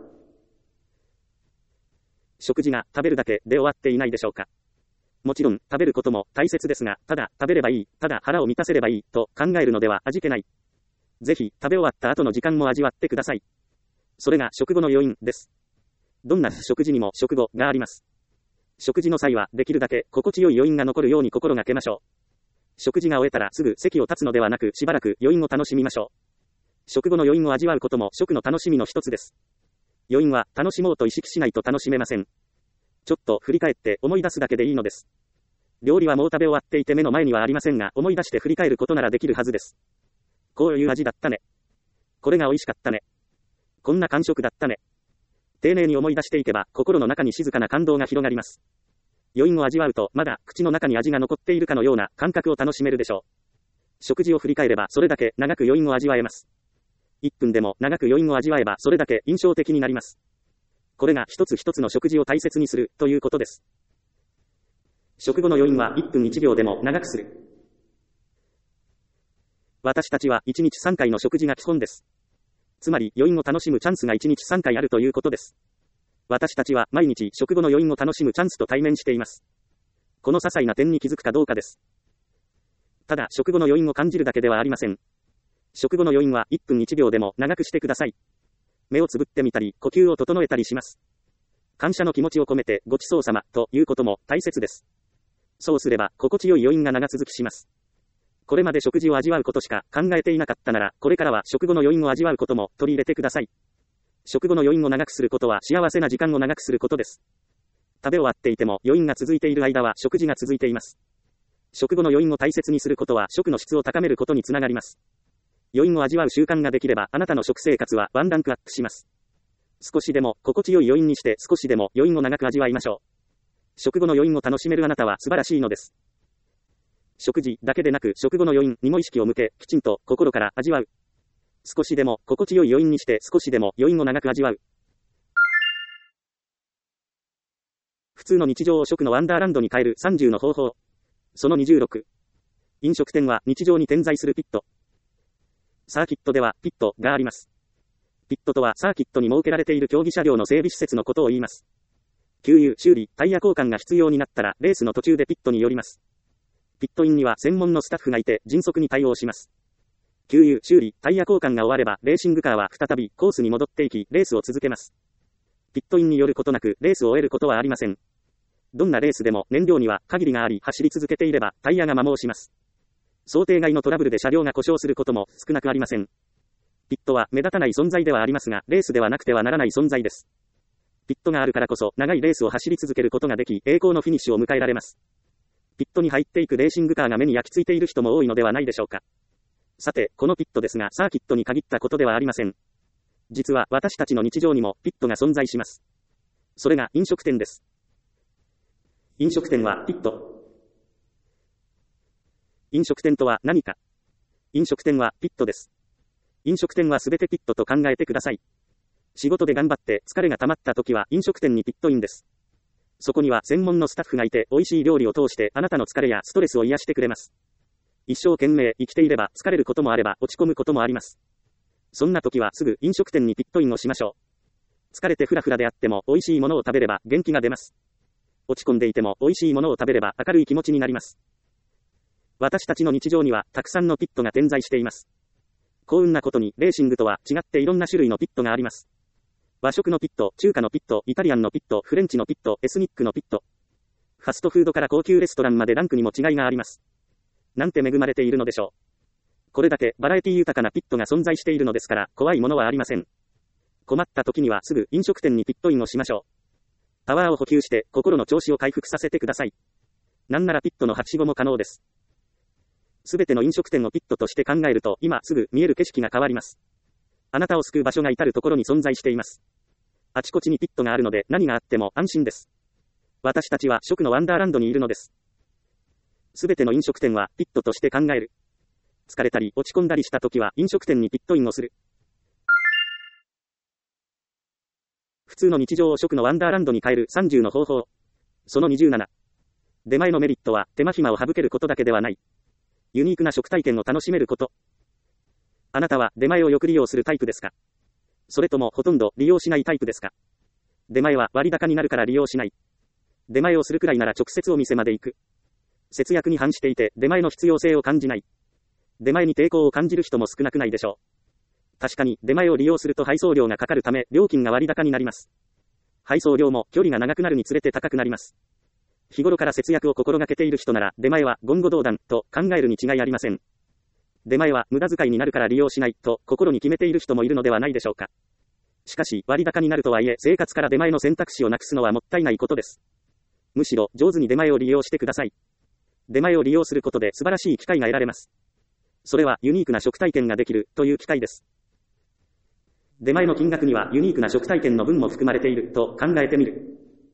食事が食べるだけで終わっていないでしょうか。もちろん食べることも大切ですが、ただ食べればいい、ただ腹を満たせればいいと考えるのでは味気ない。ぜひ食べ終わった後の時間も味わってください。それが食後の余韻です。どんな食事にも食後があります。食事の際はできるだけ心地よい余韻が残るように心がけましょう。食事が終えたらすぐ席を立つのではなくしばらく余韻を楽しみましょう。食後の余韻を味わうことも食の楽しみの一つです。余韻は楽しもうと意識しないと楽しめません。ちょっと振り返って思い出すだけでいいのです。料理はもう食べ終わっていて目の前にはありませんが、思い出して振り返ることならできるはずです。こういう味だったね。これが美味しかったね。こんな感触だったね。丁寧に思い出していけば、心の中に静かな感動が広がります。余韻を味わうと、まだ口の中に味が残っているかのような感覚を楽しめるでしょう。食事を振り返れば、それだけ長く余韻を味わえます。いっぷんでも長く余韻を味わえばそれだけ印象的になります。これが一つ一つの食事を大切にするということです。食後の余韻はいっぷんいちびょうでも長くする。私たちはいちにちさんかいの食事が基本です。つまり余韻を楽しむチャンスがいちにちさんかいあるということです。私たちは毎日食後の余韻を楽しむチャンスと対面しています。この些細な点に気づくかどうかです。ただ食後の余韻を感じるだけではありません。食後の余韻はいっぷんいちびょうでも長くしてください。目をつぶってみたり、呼吸を整えたりします。感謝の気持ちを込めて、ごちそうさま、ということも大切です。そうすれば、心地よい余韻が長続きします。これまで食事を味わうことしか考えていなかったなら、これからは食後の余韻を味わうことも取り入れてください。食後の余韻を長くすることは幸せな時間を長くすることです。食べ終わっていても余韻が続いている間は食事が続いています。食後の余韻を大切にすることは食の質を高めることにつながります。余韻を味わう習慣ができればあなたの食生活はワンランクアップします。少しでも心地よい余韻にして少しでも余韻を長く味わいましょう。食後の余韻を楽しめるあなたは素晴らしいのです。食事だけでなく食後の余韻にも意識を向け、きちんと心から味わう。少しでも心地よい余韻にして少しでも余韻を長く味わう。普通の日常を食のワンダーランドに変えるさんじゅうの方法。そのにじゅうろく。飲食店は日常に点在するピット。サーキットではピットがあります。ピットとはサーキットに設けられている競技車両の整備施設のことを言います。給油、修理、タイヤ交換が必要になったらレースの途中でピットに寄ります。ピットインには専門のスタッフがいて迅速に対応します。給油、修理、タイヤ交換が終わればレーシングカーは再びコースに戻っていきレースを続けます。ピットインによることなくレースを終えることはありません。どんなレースでも燃料には限りがあり走り続けていればタイヤが摩耗します。想定外のトラブルで車両が故障することも少なくありません。ピットは目立たない存在ではありますが、レースではなくてはならない存在です。ピットがあるからこそ長いレースを走り続けることができ、栄光のフィニッシュを迎えられます。ピットに入っていくレーシングカーが目に焼き付いている人も多いのではないでしょうか。さて、このピットですが、サーキットに限ったことではありません。実は私たちの日常にもピットが存在します。それが飲食店です。飲食店はピット。飲食店とは何か。飲食店はピットです。飲食店はすべてピットと考えてください。 仕事で頑張って疲れが溜まった時は飲食店にピットインです。そこには専門のスタッフがいて美味しい料理を通してあなたの疲れやストレスを癒してくれます。一生懸命生きていれば疲れることもあれば落ち込むこともあります。そんな時はすぐ飲食店にピットインをしましょう。疲れてフラフラであっても美味しいものを食べれば元気が出ます。落ち込んでいても美味しいものを食べれば明るい気持ちになります。私たちの日常にはたくさんのピットが点在しています。幸運なことにレーシングとは違っていろんな種類のピットがあります。和食のピット、中華のピット、イタリアンのピット、フレンチのピット、エスニックのピット。ファストフードから高級レストランまでランクにも違いがあります。なんて恵まれているのでしょう。これだけバラエティ豊かなピットが存在しているのですから怖いものはありません。困った時にはすぐ飲食店にピットインをしましょう。パワーを補給して心の調子を回復させてください。なんならピットのはしごも可能です。すべての飲食店をピットとして考えると今すぐ見える景色が変わります。あなたを救う場所が至るところに存在しています。あちこちにピットがあるので何があっても安心です。私たちは食のワンダーランドにいるのです。すべての飲食店はピットとして考える。疲れたり落ち込んだりした時は飲食店にピットインをする。普通の日常を食のワンダーランドに変えるさんじゅうの方法。そのにじゅうなな。出前のメリットは手間暇を省けることだけではない。ユニークな食体験を楽しめること。あなたは出前をよく利用するタイプですか？それともほとんど利用しないタイプですか？出前は割高になるから利用しない。出前をするくらいなら直接お店まで行く。節約に反していて出前の必要性を感じない。出前に抵抗を感じる人も少なくないでしょう。確かに出前を利用すると配送料がかかるため料金が割高になります。配送料も距離が長くなるにつれて高くなります。日頃から節約を心がけている人なら出前は言語道断と考えるに違いありません。出前は無駄遣いになるから利用しないと心に決めている人もいるのではないでしょうか。しかし割高になるとはいえ生活から出前の選択肢をなくすのはもったいないことです。むしろ上手に出前を利用してください。出前を利用することで素晴らしい機会が得られます。それはユニークな食体験ができるという機会です。出前の金額にはユニークな食体験の分も含まれていると考えてみる。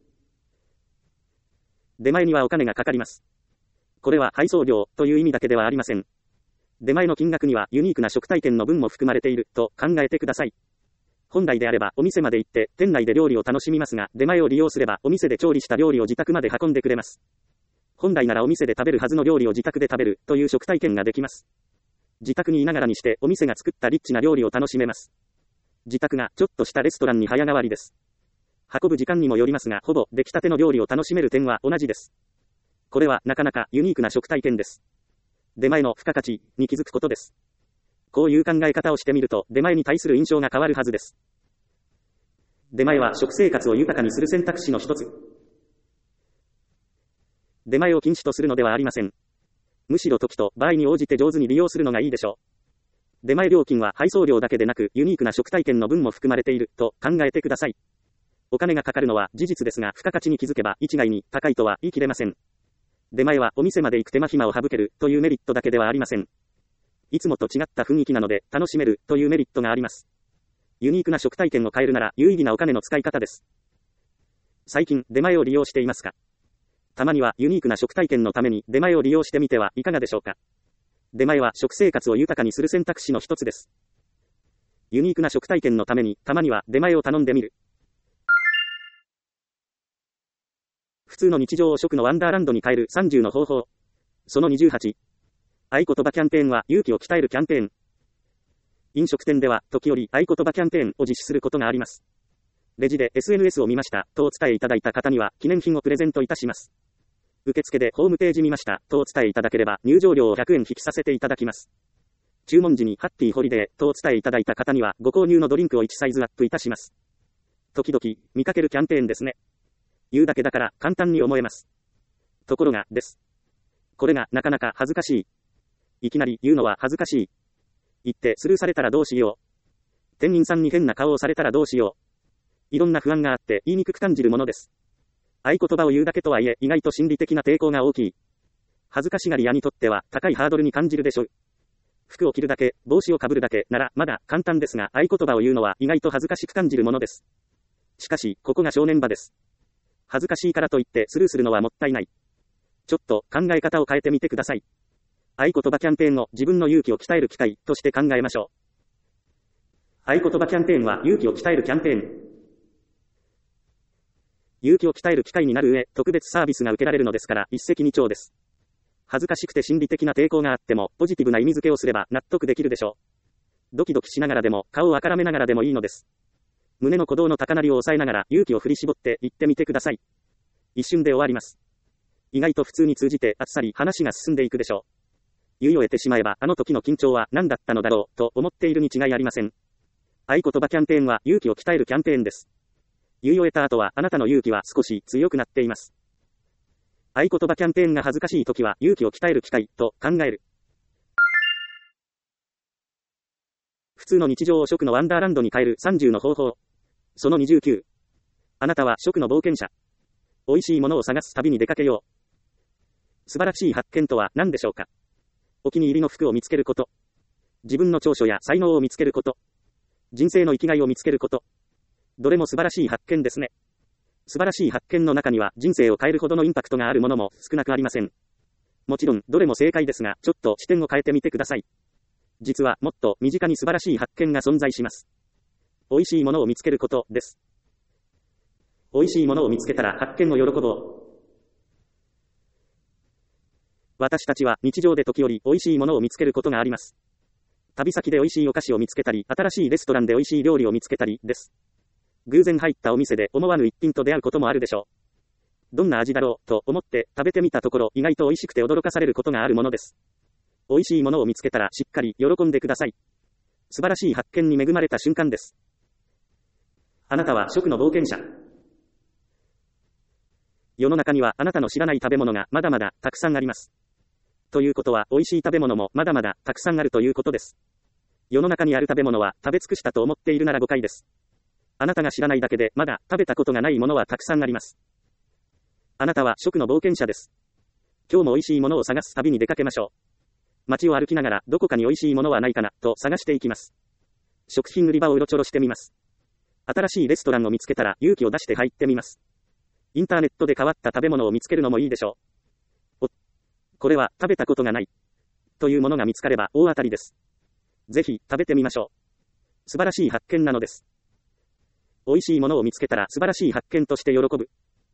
出前にはお金がかかります。これは配送料という意味だけではありません。出前の金額にはユニークな食体験の分も含まれていると考えてください。本来であればお店まで行って店内で料理を楽しみますが、出前を利用すればお店で調理した料理を自宅まで運んでくれます。本来ならお店で食べるはずの料理を自宅で食べるという食体験ができます。自宅にいながらにしてお店が作ったリッチな料理を楽しめます。自宅がちょっとしたレストランに早変わりです。運ぶ時間にもよりますが、ほぼ出来たての料理を楽しめる点は同じです。これはなかなかユニークな食体験です。出前の付加価値に気づくことです。こういう考え方をしてみると出前に対する印象が変わるはずです。出前は食生活を豊かにする選択肢の一つ。出前を禁止とするのではありません。むしろ時と場合に応じて上手に利用するのがいいでしょう。出前料金は配送料だけでなくユニークな食体験の分も含まれていると考えてください。お金がかかるのは事実ですが、付加価値に気づけば一概に高いとは言い切れません。出前はお店まで行く手間暇を省けるというメリットだけではありません。いつもと違った雰囲気なので楽しめるというメリットがあります。ユニークな食体験を変えるなら有意義なお金の使い方です。最近出前を利用していますか？たまにはユニークな食体験のために出前を利用してみてはいかがでしょうか。出前は食生活を豊かにする選択肢の一つです。ユニークな食体験のためにたまには出前を頼んでみる。普通の日常を食のワンダーランドに変えるさんじゅうの方法。そのにじゅうはち。合言葉キャンペーンは勇気を鍛えるキャンペーン。飲食店では時折合言葉キャンペーンを実施することがあります。レジで エスエヌエス を見ましたとお伝えいただいた方には記念品をプレゼントいたします。受付でホームページ見ましたとお伝えいただければ入場料をひゃくえん引きさせていただきます。注文時にハッピーホリデーとお伝えいただいた方にはご購入のドリンクをいちサイズアップいたします。時々見かけるキャンペーンですね。言うだけだから簡単に思えます。ところがです。これがなかなか恥ずかしい。いきなり言うのは恥ずかしい。言ってスルーされたらどうしよう。店員さんに変な顔をされたらどうしよう。いろんな不安があって言いにくく感じるものです。合言葉を言うだけとはいえ意外と心理的な抵抗が大きい。恥ずかしがり屋にとっては高いハードルに感じるでしょう。服を着るだけ、帽子をかぶるだけならまだ簡単ですが、合言葉を言うのは意外と恥ずかしく感じるものです。しかし、ここが正念場です。恥ずかしいからといってスルーするのはもったいない。ちょっと考え方を変えてみてください。合言葉キャンペーンを自分の勇気を鍛える機会として考えましょう。 合言葉キャンペーンは勇気を鍛えるキャンペーン。勇気を鍛える機会になる上、特別サービスが受けられるのですから、一石二鳥です。恥ずかしくて心理的な抵抗があっても、ポジティブな意味付けをすれば納得できるでしょう。ドキドキしながらでも、顔をあからめながらでもいいのです。胸の鼓動の高鳴りを抑えながら勇気を振り絞って言ってみてください。一瞬で終わります。意外と普通に通じてあっさり話が進んでいくでしょう。言い終えてしまえばあの時の緊張は何だったのだろうと思っているに違いありません。合言葉キャンペーンは勇気を鍛えるキャンペーンです。言い終えた後はあなたの勇気は少し強くなっています。合言葉キャンペーンが恥ずかしい時は勇気を鍛える機会と考える。普通の日常を食のワンダーランドに変えるさんじゅうの方法。そのにじゅうきゅう。あなたは食の冒険者。美味しいものを探す旅に出かけよう。素晴らしい発見とは何でしょうか。お気に入りの服を見つけること。自分の長所や才能を見つけること。人生の生きがいを見つけること。どれも素晴らしい発見ですね。素晴らしい発見の中には人生を変えるほどのインパクトがあるものも少なくありません。もちろんどれも正解ですが、ちょっと視点を変えてみてください。実はもっと身近に素晴らしい発見が存在します。美味しいものを見つけることです。美味しいものを見つけたら発見を喜ぼう。私たちは日常で時折美味しいものを見つけることがあります。旅先で美味しいお菓子を見つけたり、新しいレストランで美味しい料理を見つけたりです。偶然入ったお店で思わぬ一品と出会うこともあるでしょう。どんな味だろうと思って食べてみたところ、意外と美味しくて驚かされることがあるものです。美味しいものを見つけたらしっかり喜んでください。素晴らしい発見に恵まれた瞬間です。あなたは食の冒険者。世の中にはあなたの知らない食べ物がまだまだたくさんあります。ということは美味しい食べ物もまだまだたくさんあるということです。世の中にある食べ物は食べ尽くしたと思っているなら誤解です。あなたが知らないだけでまだ食べたことがないものはたくさんあります。あなたは食の冒険者です。今日も美味しいものを探す旅に出かけましょう。街を歩きながらどこかに美味しいものはないかなと探していきます。食品売り場をうろちょろしてみます。新しいレストランを見つけたら勇気を出して入ってみます。インターネットで変わった食べ物を見つけるのもいいでしょう。お、これは食べたことがないというものが見つかれば大当たりです。ぜひ食べてみましょう。素晴らしい発見なのです。美味しいものを見つけたら素晴らしい発見として喜ぶ。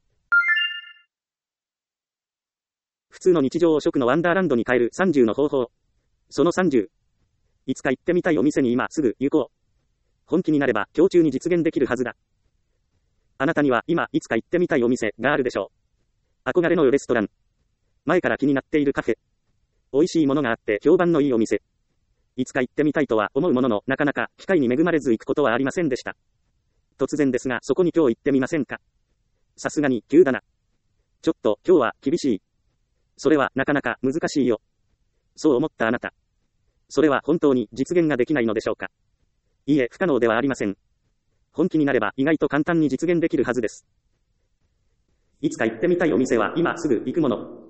普通の日常を食のワンダーランドに変えるさんじゅうの方法。そのさんじゅう。いつか行ってみたいお店に今すぐ行こう。本気になれば今日中に実現できるはずだ。あなたには今いつか行ってみたいお店があるでしょう。憧れのレストラン。前から気になっているカフェ。美味しいものがあって評判のいいお店。いつか行ってみたいとは思うものの、なかなか機会に恵まれず行くことはありませんでした。突然ですがそこに今日行ってみませんか。さすがに急だな。ちょっと今日は厳しい。それはなかなか難しいよ。そう思ったあなた。それは本当に実現ができないのでしょうか。いいえ、不可能ではありません。本気になれば意外と簡単に実現できるはずです。いつか行ってみたいお店は今すぐ行くもの。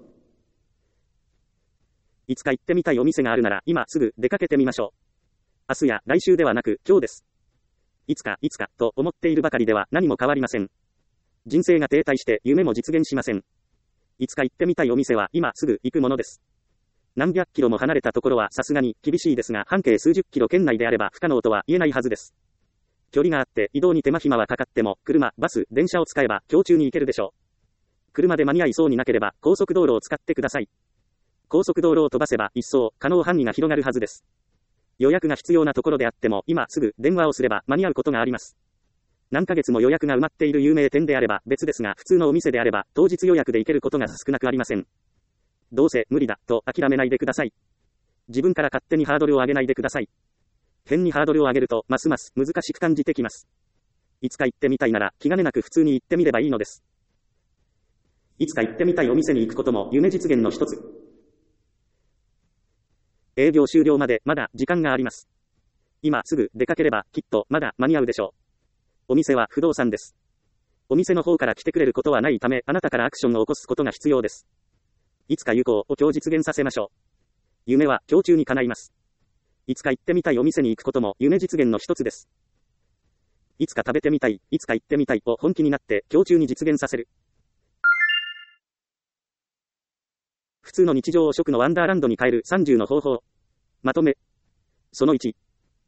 いつか行ってみたいお店があるなら今すぐ出かけてみましょう。明日や来週ではなく今日です。いつかいつかと思っているばかりでは何も変わりません。人生が停滞して夢も実現しません。いつか行ってみたいお店は今すぐ行くものです。何百キロも離れたところはさすがに厳しいですが、半径数十キロ圏内であれば不可能とは言えないはずです。距離があって移動に手間暇はかかっても、車、バス、電車を使えば今日中に行けるでしょう。車で間に合いそうになければ高速道路を使ってください。高速道路を飛ばせば一層可能範囲が広がるはずです。予約が必要なところであっても今すぐ電話をすれば間に合うことがあります。何ヶ月も予約が埋まっている有名店であれば別ですが、普通のお店であれば当日予約で行けることが少なくありません。どうせ無理だと諦めないでください。自分から勝手にハードルを上げないでください。変にハードルを上げるとますます難しく感じてきます。いつか行ってみたいなら気兼ねなく普通に行ってみればいいのです。いつか行ってみたいお店に行くことも夢実現の一つ。営業終了までまだ時間があります。今すぐ出かければきっとまだ間に合うでしょう。お店は不動産です。お店の方から来てくれることはないため、あなたからアクションを起こすことが必要です。いつか行こうを今日実現させましょう。夢は今日中に叶います。いつか行ってみたいお店に行くことも夢実現の一つです。いつか食べてみたい、いつか行ってみたいを本気になって今日中に実現させる。普通の日常を食のワンダーランドに変えるさんじゅうの方法。まとめ。そのいち。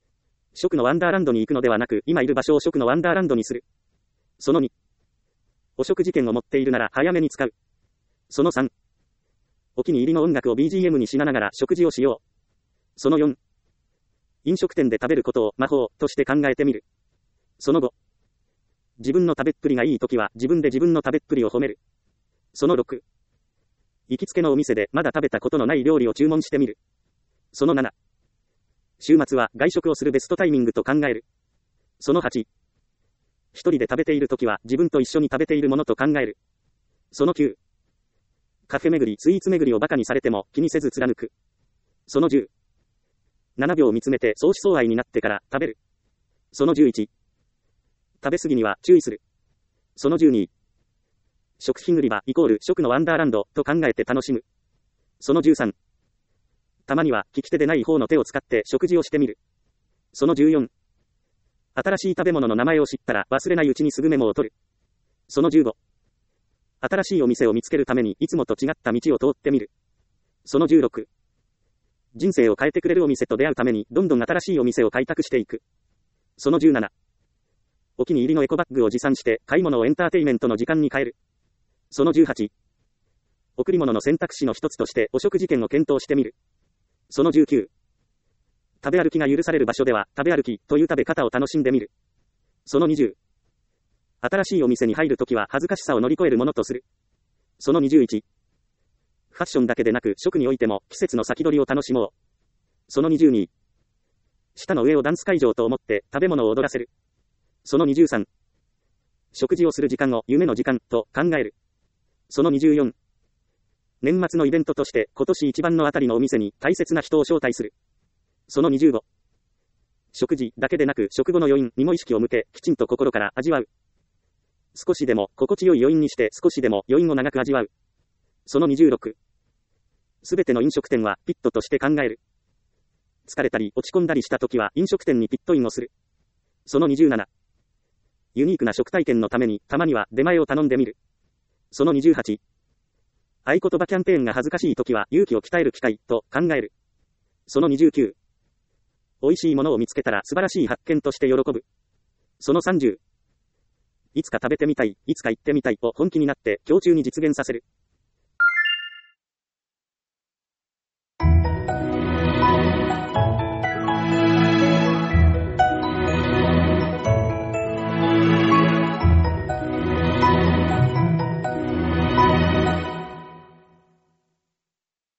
食のワンダーランドに行くのではなく、今いる場所を食のワンダーランドにする。そのに、お食事券を持っているなら早めに使う。そのさん、お気に入りの音楽を ビージーエム にしながら食事をしよう。そのよん、飲食店で食べることを魔法として考えてみる。そのご、自分の食べっぷりがいいときは自分で自分の食べっぷりを褒める。そのろく、行きつけのお店でまだ食べたことのない料理を注文してみる。そのなな、週末は外食をするベストタイミングと考える。そのはち、一人で食べているときは自分と一緒に食べているものと考える。そのきゅう、カフェ巡り、スイーツ巡りをバカにされても気にせず貫く。そのじゅう、ななびょう見つめて相思相愛になってから食べる。そのじゅういち、食べ過ぎには注意する。そのじゅうに、食品売り場イコール食のワンダーランドと考えて楽しむ。そのじゅうさん、たまには利き手でない方の手を使って食事をしてみる。そのじゅうよん、新しい食べ物の名前を知ったら忘れないうちにすぐメモを取る。そのじゅうご、新しいお店を見つけるためにいつもと違った道を通ってみる。そのじゅうろく、人生を変えてくれるお店と出会うためにどんどん新しいお店を開拓していく。そのじゅうなな、お気に入りのエコバッグを持参して買い物をエンターテイメントの時間に変える。そのじゅうはち、贈り物の選択肢の一つとしてお食事券を検討してみる。そのじゅうきゅう、食べ歩きが許される場所では食べ歩きという食べ方を楽しんでみる。そのにじゅう、新しいお店に入るときは恥ずかしさを乗り越えるものとする。そのにじゅういち、ファッションだけでなく食においても季節の先取りを楽しもう。そのにじゅうに、舌の上をダンス会場と思って食べ物を踊らせる。そのにじゅうさん、食事をする時間を夢の時間と考える。そのにじゅうよん、年末のイベントとして今年一番のあたりのお店に大切な人を招待する。そのにじゅうご、食事だけでなく食後の余韻にも意識を向けきちんと心から味わう。少しでも心地よい余韻にして少しでも余韻を長く味わう。そのにじゅうろく、すべての飲食店はピットとして考える。疲れたり落ち込んだりした時は飲食店にピットインをする。そのにじゅうなな、ユニークな食体験のためにたまには出前を頼んでみる。そのにじゅうはち、合言葉キャンペーンが恥ずかしい時は勇気を鍛える機会と考える。そのにじゅうきゅう、美味しいものを見つけたら素晴らしい発見として喜ぶ。そのさんじゅう、いつか食べてみたい、いつか行ってみたいを本気になって今日中に実現させる。